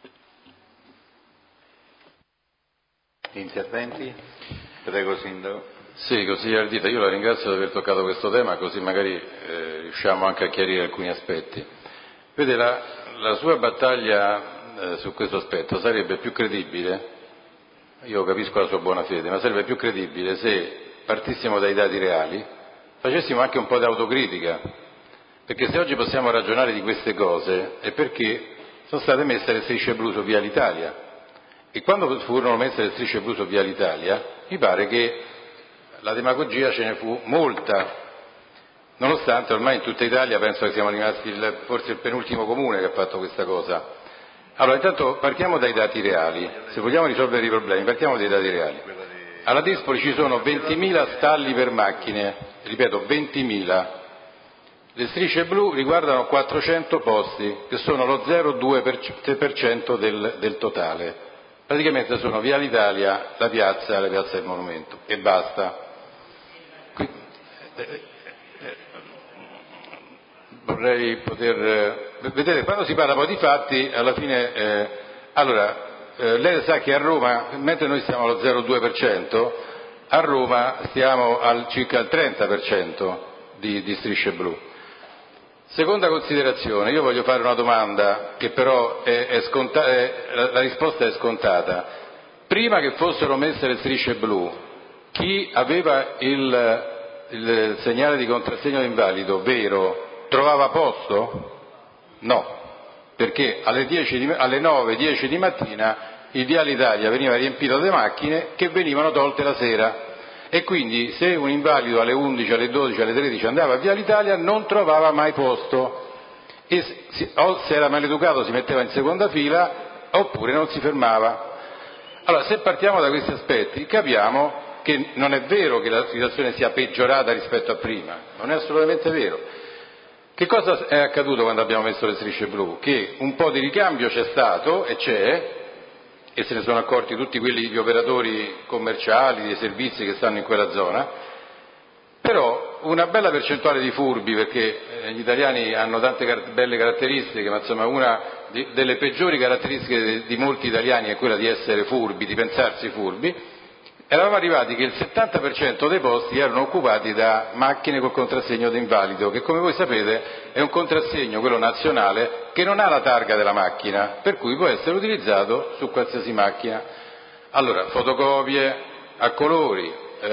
Interventi? Prego, Sindaco.
Sì, consigliere Ardita, io la ringrazio di aver toccato questo tema, così magari riusciamo anche a chiarire alcuni aspetti. Vede, la sua battaglia su questo aspetto sarebbe più credibile, io capisco la sua buona fede, ma sarebbe più credibile se partissimo dai dati reali, facessimo anche un po' di autocritica, perché se oggi possiamo ragionare di queste cose è perché sono state messe le strisce blu su Via l'Italia, e quando furono messe le strisce blu su Via l'Italia mi pare che la demagogia ce ne fu molta, nonostante ormai in tutta Italia penso che siamo rimasti forse il penultimo comune che ha fatto questa cosa. Allora intanto partiamo dai dati reali, se vogliamo risolvere i problemi partiamo dai dati reali. Alla Dispoli ci sono 20.000 stalli per macchine, ripeto 20.000, le strisce blu riguardano 400 posti che sono lo 0,2% del totale, praticamente sono Via l'Italia, la piazza del Monumento e basta. Vorrei poter vedere, quando si parla poi di fatti alla fine lei sa che a Roma, mentre noi stiamo allo 0,2%, a Roma stiamo circa al 30% di strisce blu. Seconda considerazione, io voglio fare una domanda che però la risposta è scontata. Prima che fossero messe le strisce blu, chi aveva il segnale di contrassegno invalido vero trovava posto? No, perché alle 9-10 di mattina il Via l'Italia veniva riempito da macchine che venivano tolte la sera, e quindi se un invalido alle 11, alle 12, alle 13 andava a Via l'Italia non trovava mai posto, e o se era maleducato si metteva in seconda fila oppure non si fermava. Allora, se partiamo da questi aspetti capiamo che non è vero che la situazione sia peggiorata rispetto a prima, non è assolutamente vero. Che cosa è accaduto quando abbiamo messo le strisce blu? Che un po' di ricambio c'è stato e c'è, e se ne sono accorti tutti gli operatori commerciali, dei servizi che stanno in quella zona, però una bella percentuale di furbi, perché gli italiani hanno tante belle caratteristiche, ma insomma una delle peggiori caratteristiche di molti italiani è quella di essere furbi, di pensarsi furbi. Eravamo arrivati che il 70% dei posti erano occupati da macchine col contrassegno d'invalido, che come voi sapete è un contrassegno, quello nazionale, che non ha la targa della macchina, per cui può essere utilizzato su qualsiasi macchina. Allora, fotocopie a colori,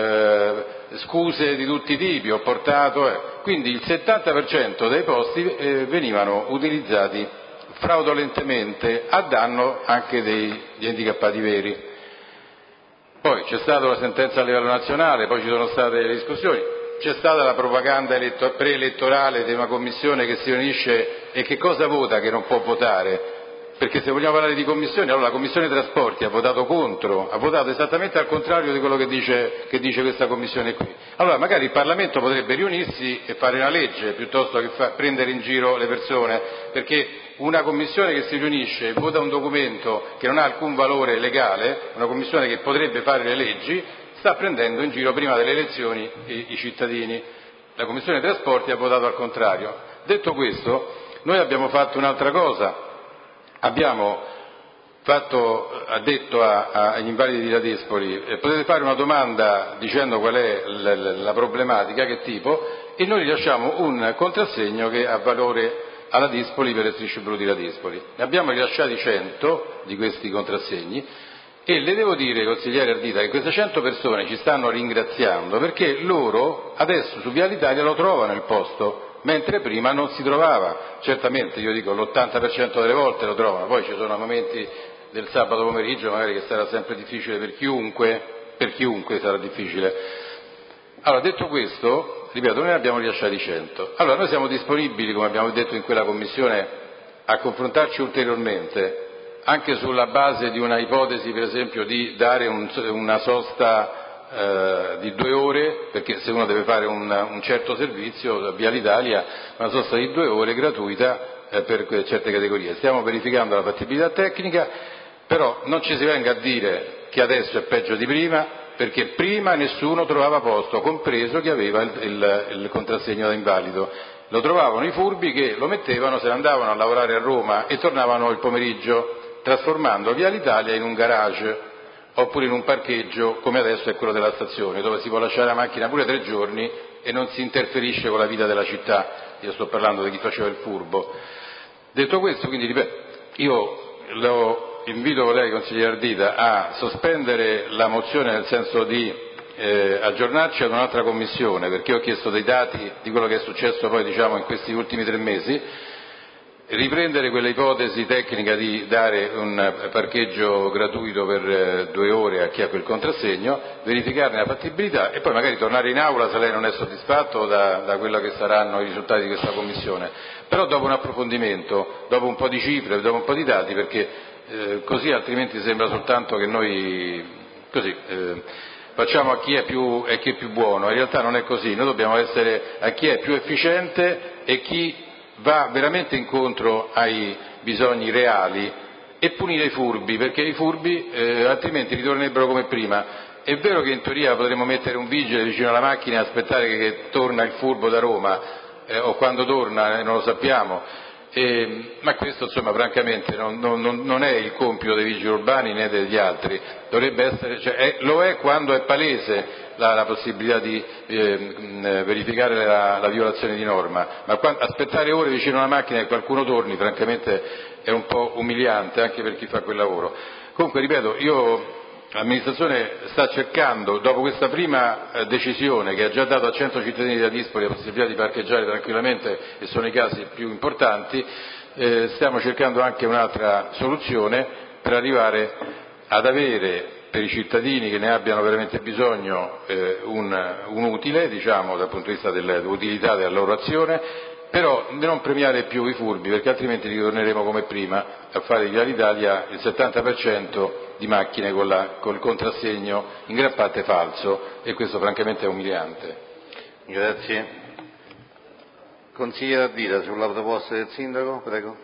scuse di tutti i tipi, ho portato, quindi il 70% dei posti venivano utilizzati fraudolentemente a danno anche degli handicappati veri. Poi c'è stata la sentenza a livello nazionale, poi ci sono state le discussioni, c'è stata la propaganda preelettorale di una commissione che si riunisce e che cosa vota che non può votare, perché se vogliamo parlare di commissioni, allora la Commissione Trasporti ha votato contro, ha votato esattamente al contrario di quello che dice questa commissione qui. Allora magari il Parlamento potrebbe riunirsi e fare una legge piuttosto che prendere in giro le persone, perché una commissione che si riunisce e vota un documento che non ha alcun valore legale, una commissione che potrebbe fare le leggi, sta prendendo in giro prima delle elezioni i cittadini. La Commissione Trasporti ha votato al contrario. Detto questo, noi abbiamo fatto un'altra cosa, abbiamo ha detto agli invalidi di Ladispoli potete fare una domanda dicendo qual è la problematica, che tipo, e noi rilasciamo un contrassegno che ha valore a Ladispoli per le strisce blu di Ladispoli. Ne abbiamo rilasciati 100 di questi contrassegni e le devo dire, consigliere Ardita, che queste 100 persone ci stanno ringraziando perché loro adesso su Viale Italia lo trovano il posto, mentre prima non si trovava. Certamente, io dico, l'80% delle volte lo trovano, poi ci sono momenti del sabato pomeriggio magari che sarà sempre difficile per chiunque sarà difficile. Allora, detto questo, ripeto, noi ne abbiamo rilasciati 100. Allora, noi siamo disponibili, come abbiamo detto in quella commissione, a confrontarci ulteriormente, anche sulla base di una ipotesi, per esempio, di dare una sosta di 2 ore, perché se uno deve fare un certo servizio, via l'Italia, una sosta di 2 ore gratuita per certe categorie. Stiamo verificando la fattibilità tecnica, però non ci si venga a dire che adesso è peggio di prima, perché prima nessuno trovava posto, compreso chi aveva il contrassegno da invalido. Lo trovavano i furbi che lo mettevano, se ne andavano a lavorare a Roma e tornavano il pomeriggio, trasformando via l'Italia in un garage oppure in un parcheggio, come adesso è quello della stazione, dove si può lasciare la macchina pure 3 giorni e non si interferisce con la vita della città. Io sto parlando di chi faceva il furbo. Detto questo, quindi ripeto, io invito lei, consigliere Ardita, a sospendere la mozione nel senso di aggiornarci ad un'altra commissione, perché ho chiesto dei dati di quello che è successo poi in questi ultimi 3 mesi, riprendere quella ipotesi tecnica di dare un parcheggio gratuito per 2 ore a chi ha quel contrassegno, verificarne la fattibilità e poi magari tornare in aula se lei non è soddisfatto da quello che saranno i risultati di questa commissione, però dopo un approfondimento, dopo un po' di cifre, dopo un po' di dati, perché così altrimenti sembra soltanto che noi facciamo a chi è più buono. In realtà non è così, noi dobbiamo essere a chi è più efficiente e chi va veramente incontro ai bisogni reali e punire i furbi, perché i furbi altrimenti ritornerebbero come prima. È vero che in teoria potremmo mettere un vigile vicino alla macchina e aspettare che torna il furbo da Roma o quando torna non lo sappiamo. Ma questo francamente non è il compito dei vigili urbani né degli altri, dovrebbe essere, lo è quando è palese la possibilità di verificare la violazione di norma, ma aspettare ore vicino alla macchina che qualcuno torni francamente è un po' umiliante anche per chi fa quel lavoro. Comunque ripeto, l'amministrazione sta cercando, dopo questa prima decisione che ha già dato a 100 cittadini di Ladispoli la possibilità di parcheggiare tranquillamente, e sono i casi più importanti, stiamo cercando anche un'altra soluzione per arrivare ad avere per i cittadini che ne abbiano veramente bisogno un utile, dal punto di vista dell'utilità della loro azione, però non premiare più i furbi, perché altrimenti ritorneremo come prima a fare via l'Italia il 70% di macchine col contrassegno in gran parte falso, e questo francamente è umiliante.
Grazie. Consigliere Ardita, sulla proposta del Sindaco, prego.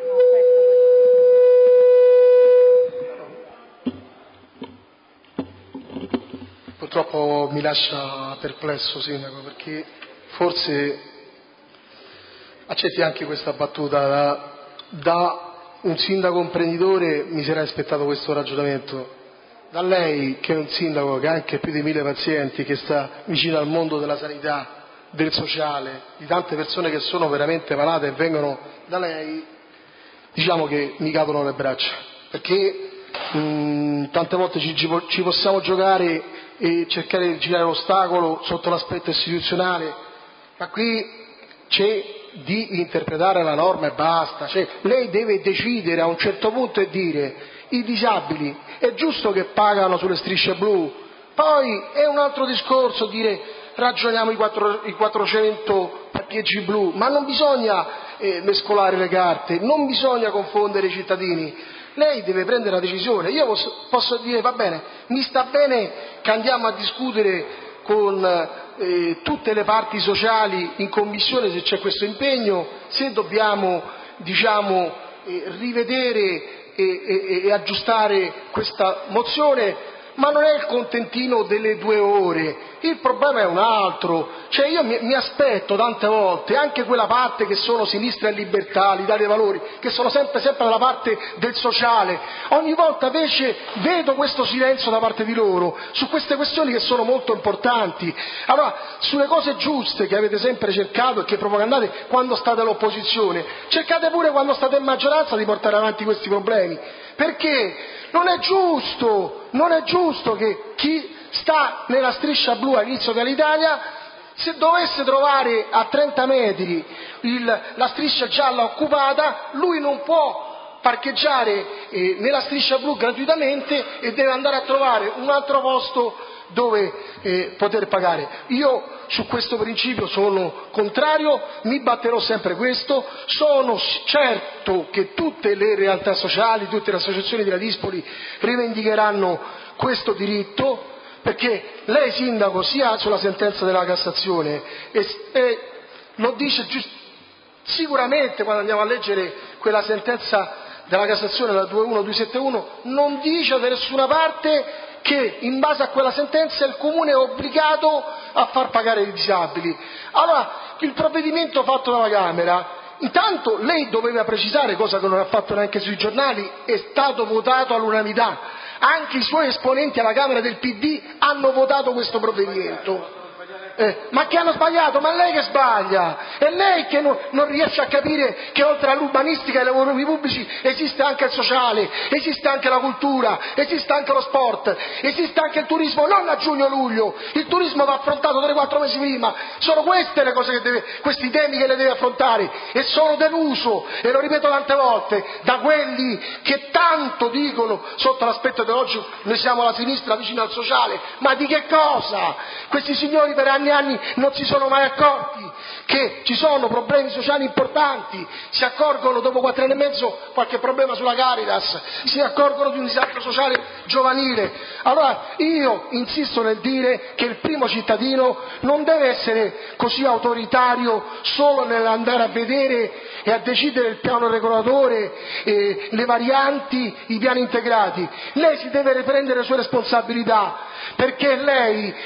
Purtroppo mi lascia perplesso, Sindaco, perché forse accetti anche questa battuta. Da un sindaco imprenditore mi sarei aspettato questo ragionamento. Da lei, che è un sindaco che ha anche più di 1000 pazienti, che sta vicino al mondo della sanità, del sociale, di tante persone che sono veramente malate e vengono da lei, diciamo che mi cadono le braccia, perché tante volte ci possiamo giocare e cercare di girare l'ostacolo sotto l'aspetto istituzionale, ma qui c'è di interpretare la norma e basta. Lei deve decidere a un certo punto e dire: i disabili è giusto che pagano sulle strisce blu, poi è un altro discorso dire ragioniamo i 400 parcheggi blu, ma non bisogna mescolare le carte, non bisogna confondere i cittadini. Lei deve prendere la decisione. Io posso dire va bene, mi sta bene che andiamo a discutere con tutte le parti sociali in commissione se c'è questo impegno, se dobbiamo rivedere e aggiustare questa mozione, ma non è il contentino delle 2 ore, il problema è un altro. Cioè io mi aspetto tante volte anche quella parte che sono Sinistra e Libertà, l'Italia dei Valori, che sono sempre dalla parte del sociale, ogni volta invece vedo questo silenzio da parte di loro su queste questioni che sono molto importanti. Allora, sulle cose giuste che avete sempre cercato e che propagandate quando state all'opposizione, cercate pure quando state in maggioranza di portare avanti questi problemi, perché non è giusto che chi sta nella striscia blu all'inizio dell'Italia, se dovesse trovare a 30 metri la striscia gialla occupata, lui non può parcheggiare nella striscia blu gratuitamente e deve andare a trovare un altro posto dove poter pagare. Io su questo principio sono contrario, mi batterò sempre questo, sono certo che tutte le realtà sociali, tutte le associazioni della Dispoli rivendicheranno questo diritto, perché lei sindaco sia sulla sentenza della Cassazione e lo dice sicuramente quando andiamo a leggere quella sentenza della Cassazione, la 21271, non dice da nessuna parte che in base a quella sentenza il comune è obbligato a far pagare i disabili. Allora, il provvedimento fatto dalla Camera, intanto lei doveva precisare, cosa che non ha fatto neanche sui giornali, è stato votato all'unanimità, anche i suoi esponenti alla Camera del PD hanno votato questo provvedimento. Ma che hanno sbagliato? Ma lei che sbaglia! È lei che non riesce a capire che oltre all'urbanistica e ai lavori pubblici esiste anche il sociale, esiste anche la cultura, esiste anche lo sport, esiste anche il turismo, non a giugno-luglio, il turismo va affrontato 3-4 mesi prima. Sono queste le cose questi temi che le deve affrontare, e sono deluso, e lo ripeto tante volte, da quelli che tanto dicono sotto l'aspetto ideologico noi siamo la sinistra vicino al sociale. Ma di che cosa? Questi signori per anni e anni non si sono mai accorti che ci sono problemi sociali importanti, si accorgono dopo 4 anni e mezzo qualche problema sulla Caritas, si accorgono di un disagio sociale giovanile. Allora io insisto nel dire che il primo cittadino non deve essere così autoritario solo nell'andare a vedere e a decidere il piano regolatore, le varianti, i piani integrati. Lei si deve riprendere le sue responsabilità, perché lei,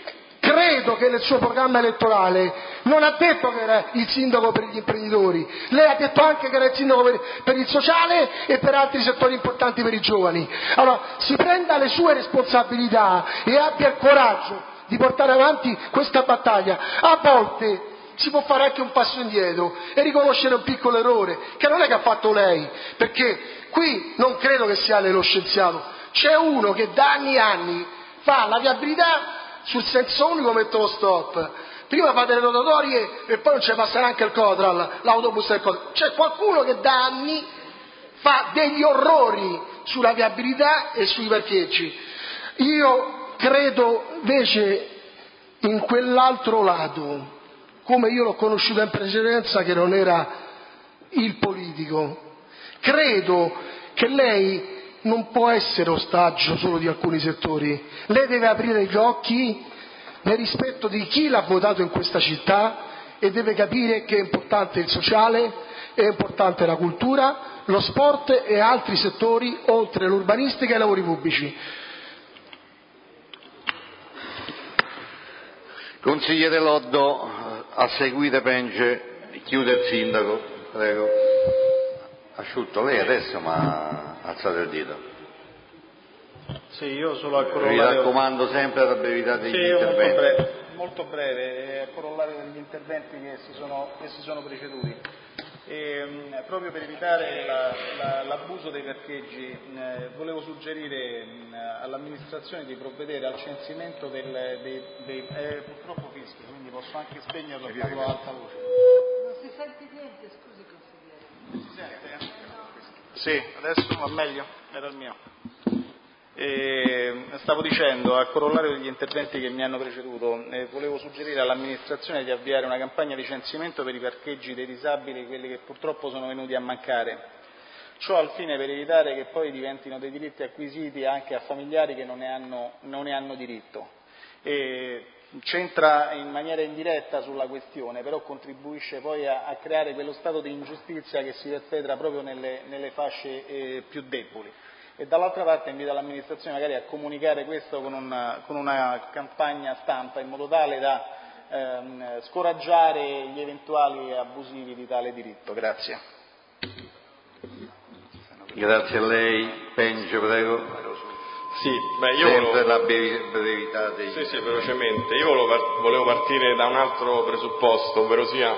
credo che nel suo programma elettorale non ha detto che era il sindaco per gli imprenditori, lei ha detto anche che era il sindaco per il sociale e per altri settori importanti per i giovani. Allora si prenda le sue responsabilità e abbia il coraggio di portare avanti questa battaglia. A volte si può fare anche un passo indietro e riconoscere un piccolo errore, che non è che ha fatto lei, perché qui non credo che sia lei lo scienziato, c'è uno che da anni e anni fa la viabilità sul senso unico, mette lo stop, prima fate le rotatorie e poi non ci passa neanche il Cotral, l'autobus del Cotral. C'è qualcuno che da anni fa degli orrori sulla viabilità e sui parcheggi. Io credo invece in quell'altro lato, come io l'ho conosciuto in precedenza, che non era il politico. Credo che lei non può essere ostaggio solo di alcuni settori, lei deve aprire gli occhi nel rispetto di chi l'ha votato in questa città e deve capire che è importante il sociale, è importante la cultura, lo sport e altri settori oltre l'urbanistica e i lavori pubblici.
Consigliere Loddo, a seguire Penge, chiude il sindaco, prego. Asciutto, lei adesso mi ha alzato il dito.
Sì, io solo a
Mi raccomando sempre la brevità degli interventi.
Molto breve, a corollario degli interventi che si sono preceduti. Proprio per evitare l'abuso dei parcheggi, volevo suggerire all'amministrazione di provvedere al censimento purtroppo fischio, quindi posso anche spegnerlo e farlo a alta voce.
Non si sente niente, scusi consigliere.
Si sente? Sì, adesso va meglio? Era il mio. Stavo dicendo, a corollario degli interventi che mi hanno preceduto, volevo suggerire all'amministrazione di avviare una campagna di censimento per i parcheggi dei disabili, quelli che purtroppo sono venuti a mancare. Ciò al fine per evitare che poi diventino dei diritti acquisiti anche a familiari che non ne hanno diritto. C'entra in maniera indiretta sulla questione, però contribuisce poi a creare quello stato di ingiustizia che si perpetra proprio nelle fasce più deboli. e dall'altra parte invita l'amministrazione magari a comunicare questo con una campagna stampa in modo tale da scoraggiare gli eventuali abusivi di tale diritto. Grazie.
Grazie a lei. Pengio, prego.
Sì, io
sempre la brevità dei...
Sì, velocemente. Io volevo partire da un altro presupposto, ovvero sia...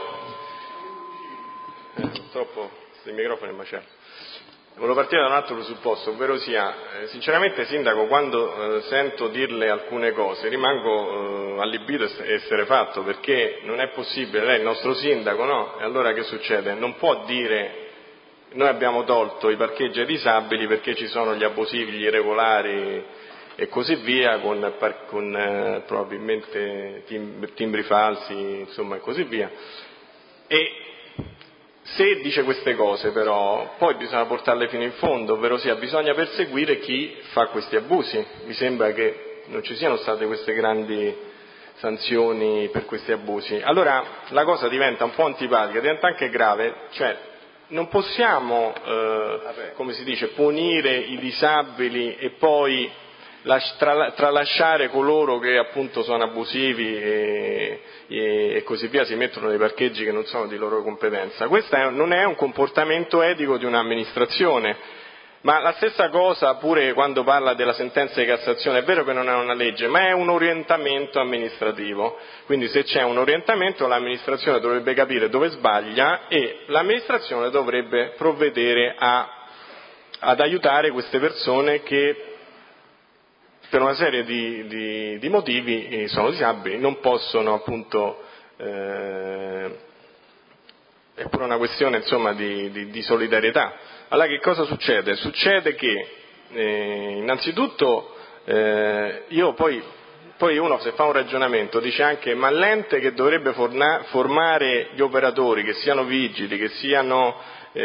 purtroppo il microfono è macello. Volevo partire da un altro presupposto, ovvero sia, sinceramente Sindaco, quando sento dirle alcune cose rimango allibito e esterrefatto, perché non è possibile, lei è il nostro Sindaco, no? E allora che succede? Non può dire... Noi abbiamo tolto i parcheggi ai disabili perché ci sono gli abusivi, gli irregolari e così via, con probabilmente timbri falsi, insomma, e così via. E se dice queste cose però, poi bisogna portarle fino in fondo, ovvero sia bisogna perseguire chi fa questi abusi. Mi sembra che non ci siano state queste grandi sanzioni per questi abusi. Allora la cosa diventa un po' antipatica, diventa anche grave, cioè non possiamo, come si dice, punire i disabili e poi tralasciare coloro che appunto sono abusivi e così via, si mettono nei parcheggi che non sono di loro competenza. Questo non è un comportamento etico di un'amministrazione. Ma la stessa cosa pure quando parla della sentenza di Cassazione, è vero che non è una legge, ma è un orientamento amministrativo, quindi se c'è un orientamento l'amministrazione dovrebbe capire dove sbaglia e l'amministrazione dovrebbe provvedere ad aiutare queste persone che per una serie di motivi sono disabili, non possono appunto, è pure una questione insomma di solidarietà. Allora che cosa succede? Succede che innanzitutto io poi uno se fa un ragionamento dice anche ma l'ente che dovrebbe formare gli operatori, che siano vigili, che siano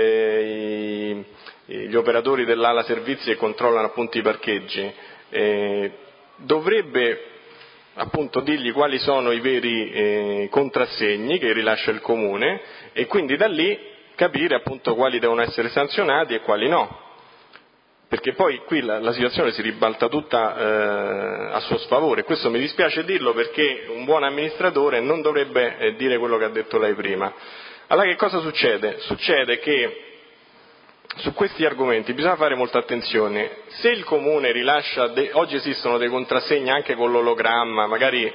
gli operatori dell'ala servizi che controllano appunto i parcheggi, dovrebbe appunto dirgli quali sono i veri contrassegni che rilascia il comune e quindi da lì capire appunto quali devono essere sanzionati e quali no, perché poi qui la situazione si ribalta tutta a suo sfavore. Questo mi dispiace dirlo perché un buon amministratore non dovrebbe dire quello che ha detto lei prima. Allora che cosa succede? Succede che su questi argomenti bisogna fare molta attenzione. Se il comune rilascia, oggi esistono dei contrassegni anche con l'ologramma, magari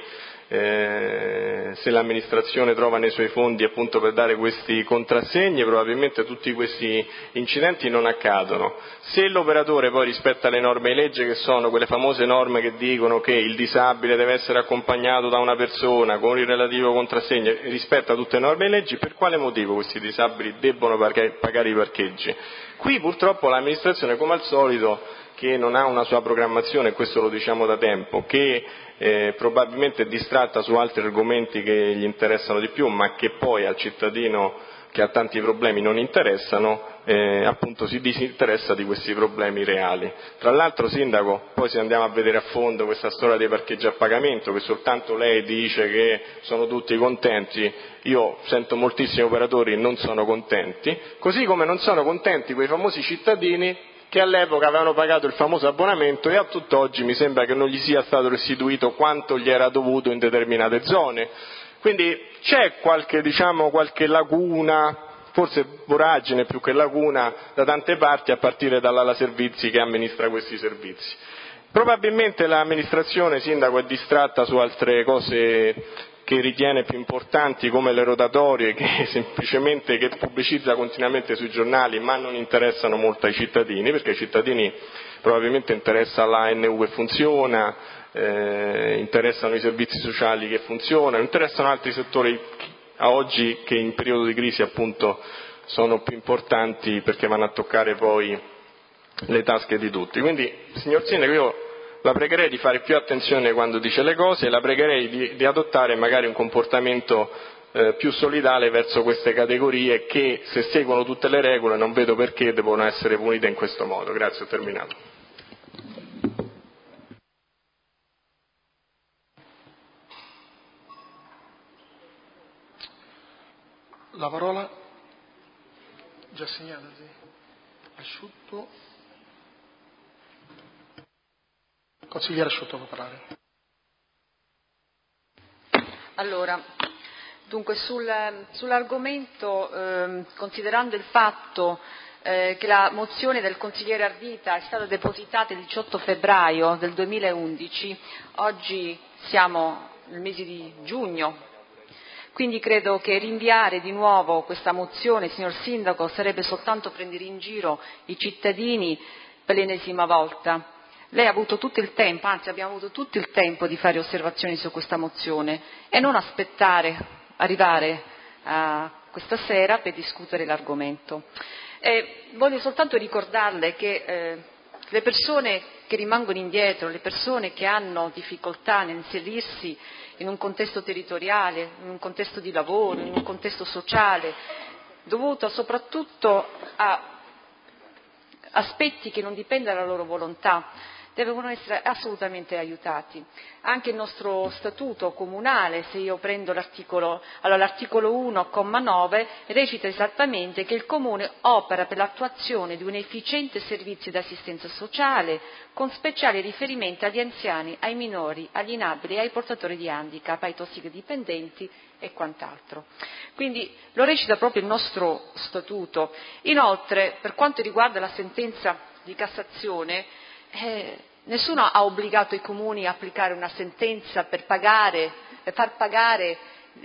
se l'amministrazione trova nei suoi fondi appunto per dare questi contrassegni probabilmente tutti questi incidenti non accadono. Se l'operatore poi rispetta le norme di legge, che sono quelle famose norme che dicono che il disabile deve essere accompagnato da una persona con il relativo contrassegno, rispetta tutte le norme di legge, per quale motivo questi disabili debbono pagare i parcheggi? Qui purtroppo l'amministrazione, come al solito, che non ha una sua programmazione, e questo lo diciamo da tempo, che probabilmente è distratta su altri argomenti che gli interessano di più, ma che poi al cittadino che ha tanti problemi non interessano, appunto si disinteressa di questi problemi reali. Tra l'altro, Sindaco, poi se andiamo a vedere a fondo questa storia dei parcheggi a pagamento, che soltanto lei dice che sono tutti contenti, io sento moltissimi operatori che non sono contenti, così come non sono contenti quei famosi cittadini che all'epoca avevano pagato il famoso abbonamento e a tutt'oggi mi sembra che non gli sia stato restituito quanto gli era dovuto in determinate zone. Quindi c'è qualche lacuna, forse voragine più che lacuna, da tante parti, a partire dall'ala servizi che amministra questi servizi. Probabilmente l'amministrazione, Sindaco, è distratta su altre cose che ritiene più importanti, come le rotatorie che pubblicizza continuamente sui giornali, ma non interessano molto ai cittadini, perché ai cittadini probabilmente interessa la ANU che funziona, interessano i servizi sociali che funzionano, interessano altri settori a oggi che in periodo di crisi appunto sono più importanti perché vanno a toccare poi le tasche di tutti. Quindi, signor Sindaco, io la pregherei di fare più attenzione quando dice le cose, la pregherei di adottare magari un comportamento più solidale verso queste categorie che, se seguono tutte le regole, non vedo perché devono essere punite in questo modo. Grazie, ho terminato.
La parola? Già segnata, sì. Asciutto. Consigliere Asciutto può parlare.
Allora, dunque sull'argomento, considerando il fatto che la mozione del consigliere Ardita è stata depositata il 18 febbraio del 2011, oggi siamo nel mese di giugno, quindi credo che rinviare di nuovo questa mozione, signor Sindaco, sarebbe soltanto prendere in giro i cittadini per l'ennesima volta. Lei ha avuto tutto il tempo, anzi abbiamo avuto tutto il tempo di fare osservazioni su questa mozione e non arrivare a questa sera per discutere l'argomento. Voglio soltanto ricordarle che le persone che rimangono indietro, le persone che hanno difficoltà nell'inserirsi in un contesto territoriale, in un contesto di lavoro, in un contesto sociale, dovuto soprattutto a aspetti che non dipendono dalla loro volontà, devono essere assolutamente aiutati. Anche il nostro statuto comunale, se io prendo l'articolo 1, comma 9, recita esattamente che il Comune opera per l'attuazione di un efficiente servizio di assistenza sociale, con speciale riferimento agli anziani, ai minori, agli inabili, ai portatori di handicap, ai tossicodipendenti e quant'altro. Quindi lo recita proprio il nostro statuto. Inoltre, per quanto riguarda la sentenza di Cassazione, nessuno ha obbligato i comuni a applicare una sentenza per far pagare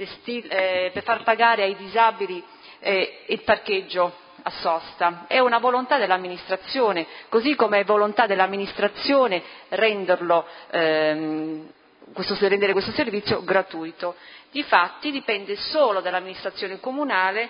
ai disabili il parcheggio a sosta. È una volontà dell'amministrazione, così come è volontà dell'amministrazione rendere questo servizio gratuito. Difatti dipende solo dall'amministrazione comunale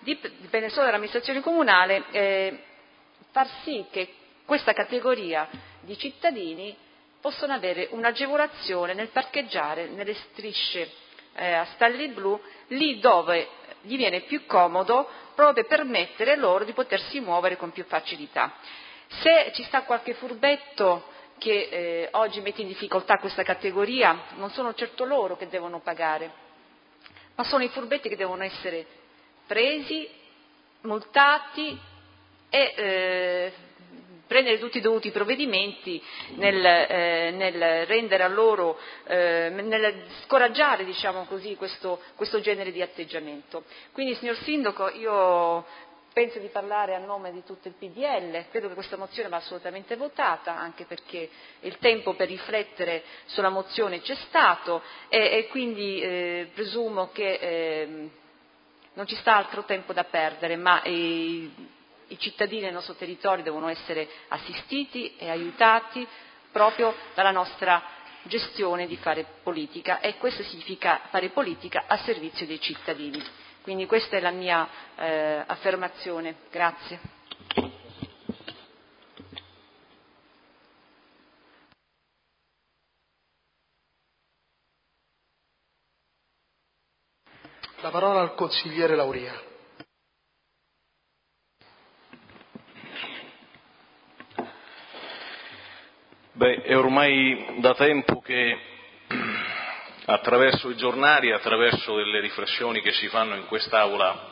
far sì che questa categoria di cittadini possono avere un'agevolazione nel parcheggiare nelle strisce a stalli blu, lì dove gli viene più comodo, proprio per permettere loro di potersi muovere con più facilità. Se ci sta qualche furbetto che oggi mette in difficoltà questa categoria, non sono certo loro che devono pagare, ma sono i furbetti che devono essere presi, multati e prendere tutti i dovuti provvedimenti nel rendere a loro, nel scoraggiare, diciamo così, questo genere di atteggiamento. Quindi, signor Sindaco, io penso di parlare a nome di tutto il PDL, credo che questa mozione va assolutamente votata, anche perché il tempo per riflettere sulla mozione c'è stato e quindi presumo che non ci sta altro tempo da perdere, ma i cittadini del nostro territorio devono essere assistiti e aiutati proprio dalla nostra gestione di fare politica, e questo significa fare politica a servizio dei cittadini. Quindi questa è la mia affermazione. Grazie.
La parola al consigliere Lauria.
È ormai da tempo che attraverso i giornali, attraverso delle riflessioni che si fanno in quest'Aula,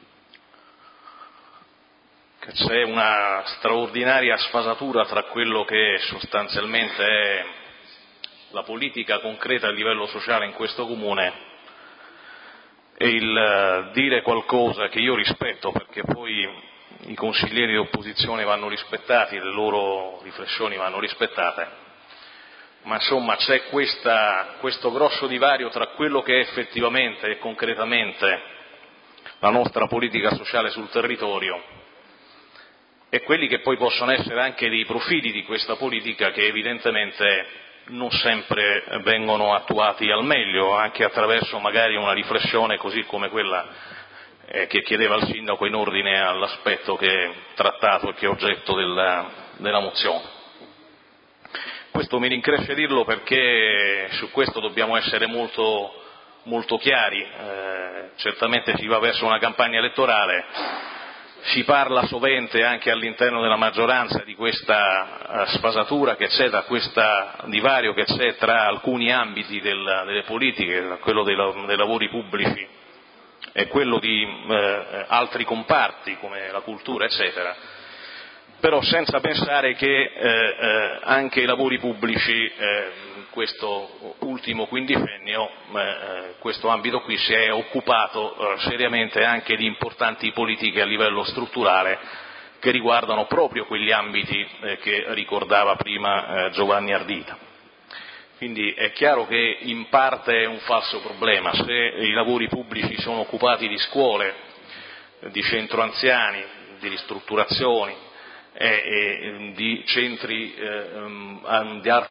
che c'è una straordinaria sfasatura tra quello che sostanzialmente è la politica concreta a livello sociale in questo Comune e il dire qualcosa che io rispetto, perché poi i consiglieri di opposizione vanno rispettati, le loro riflessioni vanno rispettate, ma insomma c'è questo grosso divario tra quello che è effettivamente e concretamente la nostra politica sociale sul territorio e quelli che poi possono essere anche dei profili di questa politica che evidentemente non sempre vengono attuati al meglio, anche attraverso magari una riflessione così come quella che chiedeva il Sindaco in ordine all'aspetto che è trattato e che è oggetto della mozione. Questo mi rincresce dirlo perché su questo dobbiamo essere molto, molto chiari. Certamente si va verso una campagna elettorale, si parla sovente anche all'interno della maggioranza di questa sfasatura che c'è, da questo divario che c'è tra alcuni ambiti delle politiche, quello dei lavori pubblici e quello di altri comparti come la cultura, eccetera. però senza pensare che anche i lavori pubblici, questo ultimo quindicennio, questo ambito qui si è occupato seriamente anche di importanti politiche a livello strutturale che riguardano proprio quegli ambiti che ricordava prima Giovanni Ardita. Quindi è chiaro che in parte è un falso problema. Se i lavori pubblici sono occupati di scuole, di centro anziani, di ristrutturazioni e di centri di arte